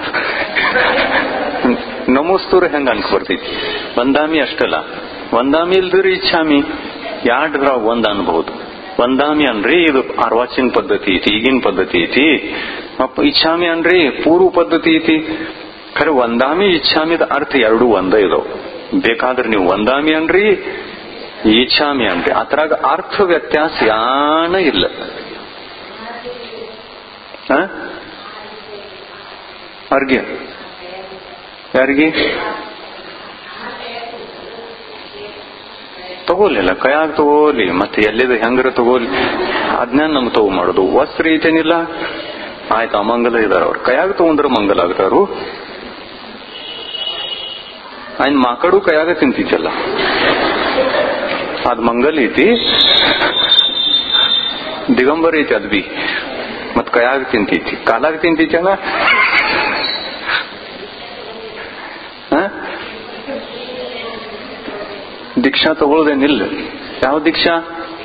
ನಮಸ್ತೂರ ಹೆಂಗ ಅನ್ಕ ಬರ್ತೈತಿ? ಒಂದಾಮಿ ಅಷ್ಟಲ್ಲ. ಒಂದಾಮಿ ಇಲ್ದ್ರಿ ಇಚ್ಛಾಮಿ ಯಾಡ್ರ ಒಂದ್ ಅನ್ಬಹುದು. ಒಂದಾಮಿ ಅನ್ರಿ ಇದು ಅರ್ವಾಚಿನ ಪದ್ಧತಿ ಐತಿ, ಈಗಿನ ಪದ್ಧತಿ ಐತಿ. ಇಚ್ಛಾಮಿ ಅನ್ರಿ ಪೂರ್ವ ಪದ್ಧತಿ ಐತಿ. ಖರೆ ಒಂದಾಮಿ ಇಚ್ಛಾಮಿದ ಅರ್ಥ ಎರಡೂ ಒಂದ ಇದಾವ್. ಬೇಕಾದ್ರೆ ನೀವು ಒಂದಾಮಿ ಅನ್ರಿ, ಇಚ್ಛಾಮಿ ಅನ್ರಿ, ಅದ್ರಾಗ ಅರ್ಥ ವ್ಯತ್ಯಾಸ ಯಾನ ಇಲ್ಲ. ಅರ್ಗ್ಯ ಯಾರಿಗೆ ತಗೋಲಿಲ್ಲ, ಕೈಯಾಗ ತಗೋಲಿ, ಮತ್ತೆ ಎಲ್ಲಿದ ಹೆಂಗ್ರ ತಗೋಲಿ, ಅದ್ನ ನಮ್ಗೆ ತಗೋ ಮಾಡೋದು. ವಸ್ತ್ರ ಐತೇನಿಲ್ಲ, ಆಯ್ತು ಅಮಂಗಲ ಇದಾರ ಅವ್ರು, ಕೈಯಾಗ ತಗೊಂಡ್ರ ಮಂಗಲ ಆಗ್ತಾರು. ಆಯ್ನ್ ಮಾಕಡು ಕೈಯಾಗ ತಿಂತಿತ್ತಲ್ಲ, ಅದ್ ಮಂಗಲ್ ಐತಿ. ದಿಗಂಬರ್ ಐತಿ ಅದ್ ಬಿ, ಮತ್ ಕೈಯಾಗ ತಿಂತೈತಿ, ಕಾಲಾಗ ತಿಂತೈತಲ್ಲ. ದೀಕ್ಷಾ ತಗೊಳ್ಳೋದೇನಿಲ್ಲ. ಯಾವ ದೀಕ್ಷಾ?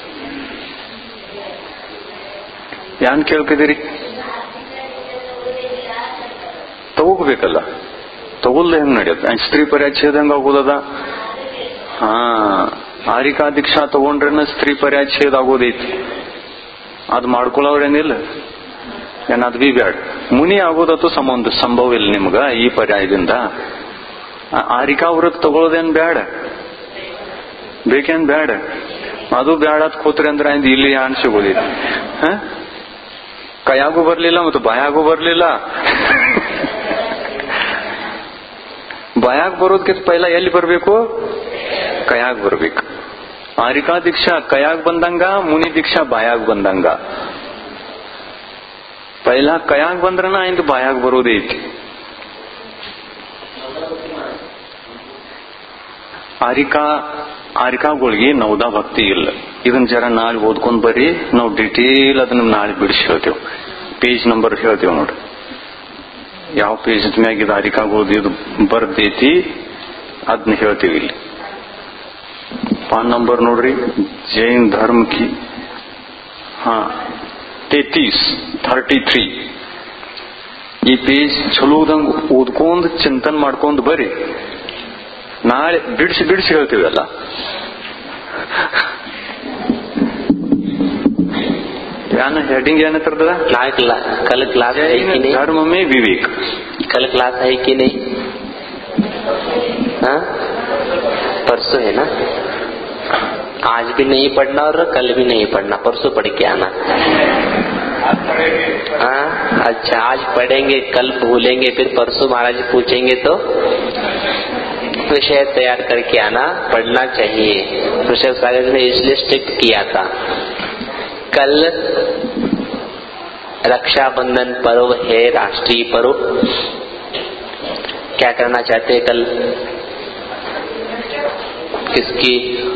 ಯಾನ್ ಕೇಳ್ಕಿದಿರಿ? ತಗೋಬೇಕಲ್ಲ, ತಗೊಳ್ದೆ ಹೆಂಗ್ ನಡೆಯುತ್ತೆ? ಸ್ತ್ರೀ ಪರ್ಯಾಚ್ಛೇದ ಹೆಂಗ ಆಗೋದದ? ಆರಿಕಾ ದೀಕ್ಷಾ ತಗೊಂಡ್ರೇನ ಸ್ತ್ರೀ ಪರ್ಯಾಚ್ಛೇದ ಆಗೋದೈತಿ. ಅದ್ ಮಾಡ್ಕೊಳ್ಳೋರೇನಿಲ್ಲ, ಏನಾದ್ ಬಿ ಬ್ಯಾಡ. ಮುನಿ ಆಗೋದತ್ತು ಸಂಭವ ಇಲ್ಲ ನಿಮ್ಗ ಈ ಪರ್ಯಾಯದಿಂದ. ಆರಿಕಾ ವ್ರತ ತಗೊಳ್ಳೋದೇನ್ ಬ್ಯಾಡ, ಬೇಕೇನ್ ಬ್ಯಾಡ. ಅದು ಬ್ಯಾಡತ್ ಕೂತ್ರಿ ಅಂದ್ರೆ ಇಲ್ಲಿ ಯಾನ್ ಸಿಗೋದೈತಿ? ಕೈಯಾಗೂ ಬರ್ಲಿಲ್ಲ ಮತ್ತು ಬಾಯಾಗೂ ಬರ್ಲಿಲ್ಲ. ಬಾಯಾಗ ಬರೋದಕ್ಕಿಂತ ಪೈಲ ಎಲ್ಲಿ ಬರ್ಬೇಕು? ಕೈಯಾಗ ಬರ್ಬೇಕು. ಆರಿಕಾ ದೀಕ್ಷಾ ಕೈಯಾಗ ಬಂದಂಗ, ಮುನಿ ದೀಕ್ಷಾ ಬಾಯಾಗ ಬಂದಂಗ. ಪೈಲ ಕೈಯಾಗ ಬಂದ್ರನ ಆಯ್ತು ಬಾಯಾಗ ಬರೋದೈತಿ. ಆರಿಕಾಗಳಿಗೆ ನವದಾ ಭಕ್ತಿ ಇಲ್ಲ. ಇದನ್ನ ಜರ ನಾಳೆ ಓದ್ಕೊಂಡ್ ಬರ್ರಿ, ನಾವು ಡಿಟೇಲ್ ಅದನ್ನ ನಾಳೆ ಬಿಡಿಸಿ ಹೇಳ್ತೇವೆ. ಪೇಜ್ ನಂಬರ್ ಹೇಳ್ತೇವೆ ನೋಡ್ರಿ, ಯಾವ ಪೇಜ್ ಮ್ಯಾಗ ಇದು ಆರಿಕಾಗೋದು ಇದು ಬರ್ದೈತಿ ಅದನ್ನ ಹೇಳ್ತೀವಿ ಇಲ್ಲಿ. ಪಾನ್ ನಂಬರ್ ನೋಡ್ರಿ, ಜೈನ್ ಧರ್ಮ ಕಿ 33. ಈ ಪೇಜ್ ಚಲೋದಂಗ ಓದ್ಕೊಂಡ್ ಚಿಂತನ್ ಮಾಡ್ಕೊಂಡ್ ಬರ್ರಿ, ನಾಳೆ ಬಿಡಿಸಿ ಹೇಳ್ತೀವಲ್ಲ. यान हेडिंग यानी तर कल क्लास है कि नहीं? धर्म में विवेक कल क्लास है कि नहीं? हाँ, परसों है ना? आज भी नहीं पढ़ना और कल भी नहीं पढ़ना, परसों पढ़ के आना। हाँ, अच्छा आज पढ़ेंगे, कल भूलेंगे, फिर परसों महाराज पूछेंगे तो विषय तैयार करके आना, पढ़ना चाहिए। ऋषभ सागर ने इसलिए स्ट्रिक्ट किया था। कल रक्षाबंधन पर्व है, राष्ट्रीय पर्व। क्या करना चाहते हैं कल? किसकी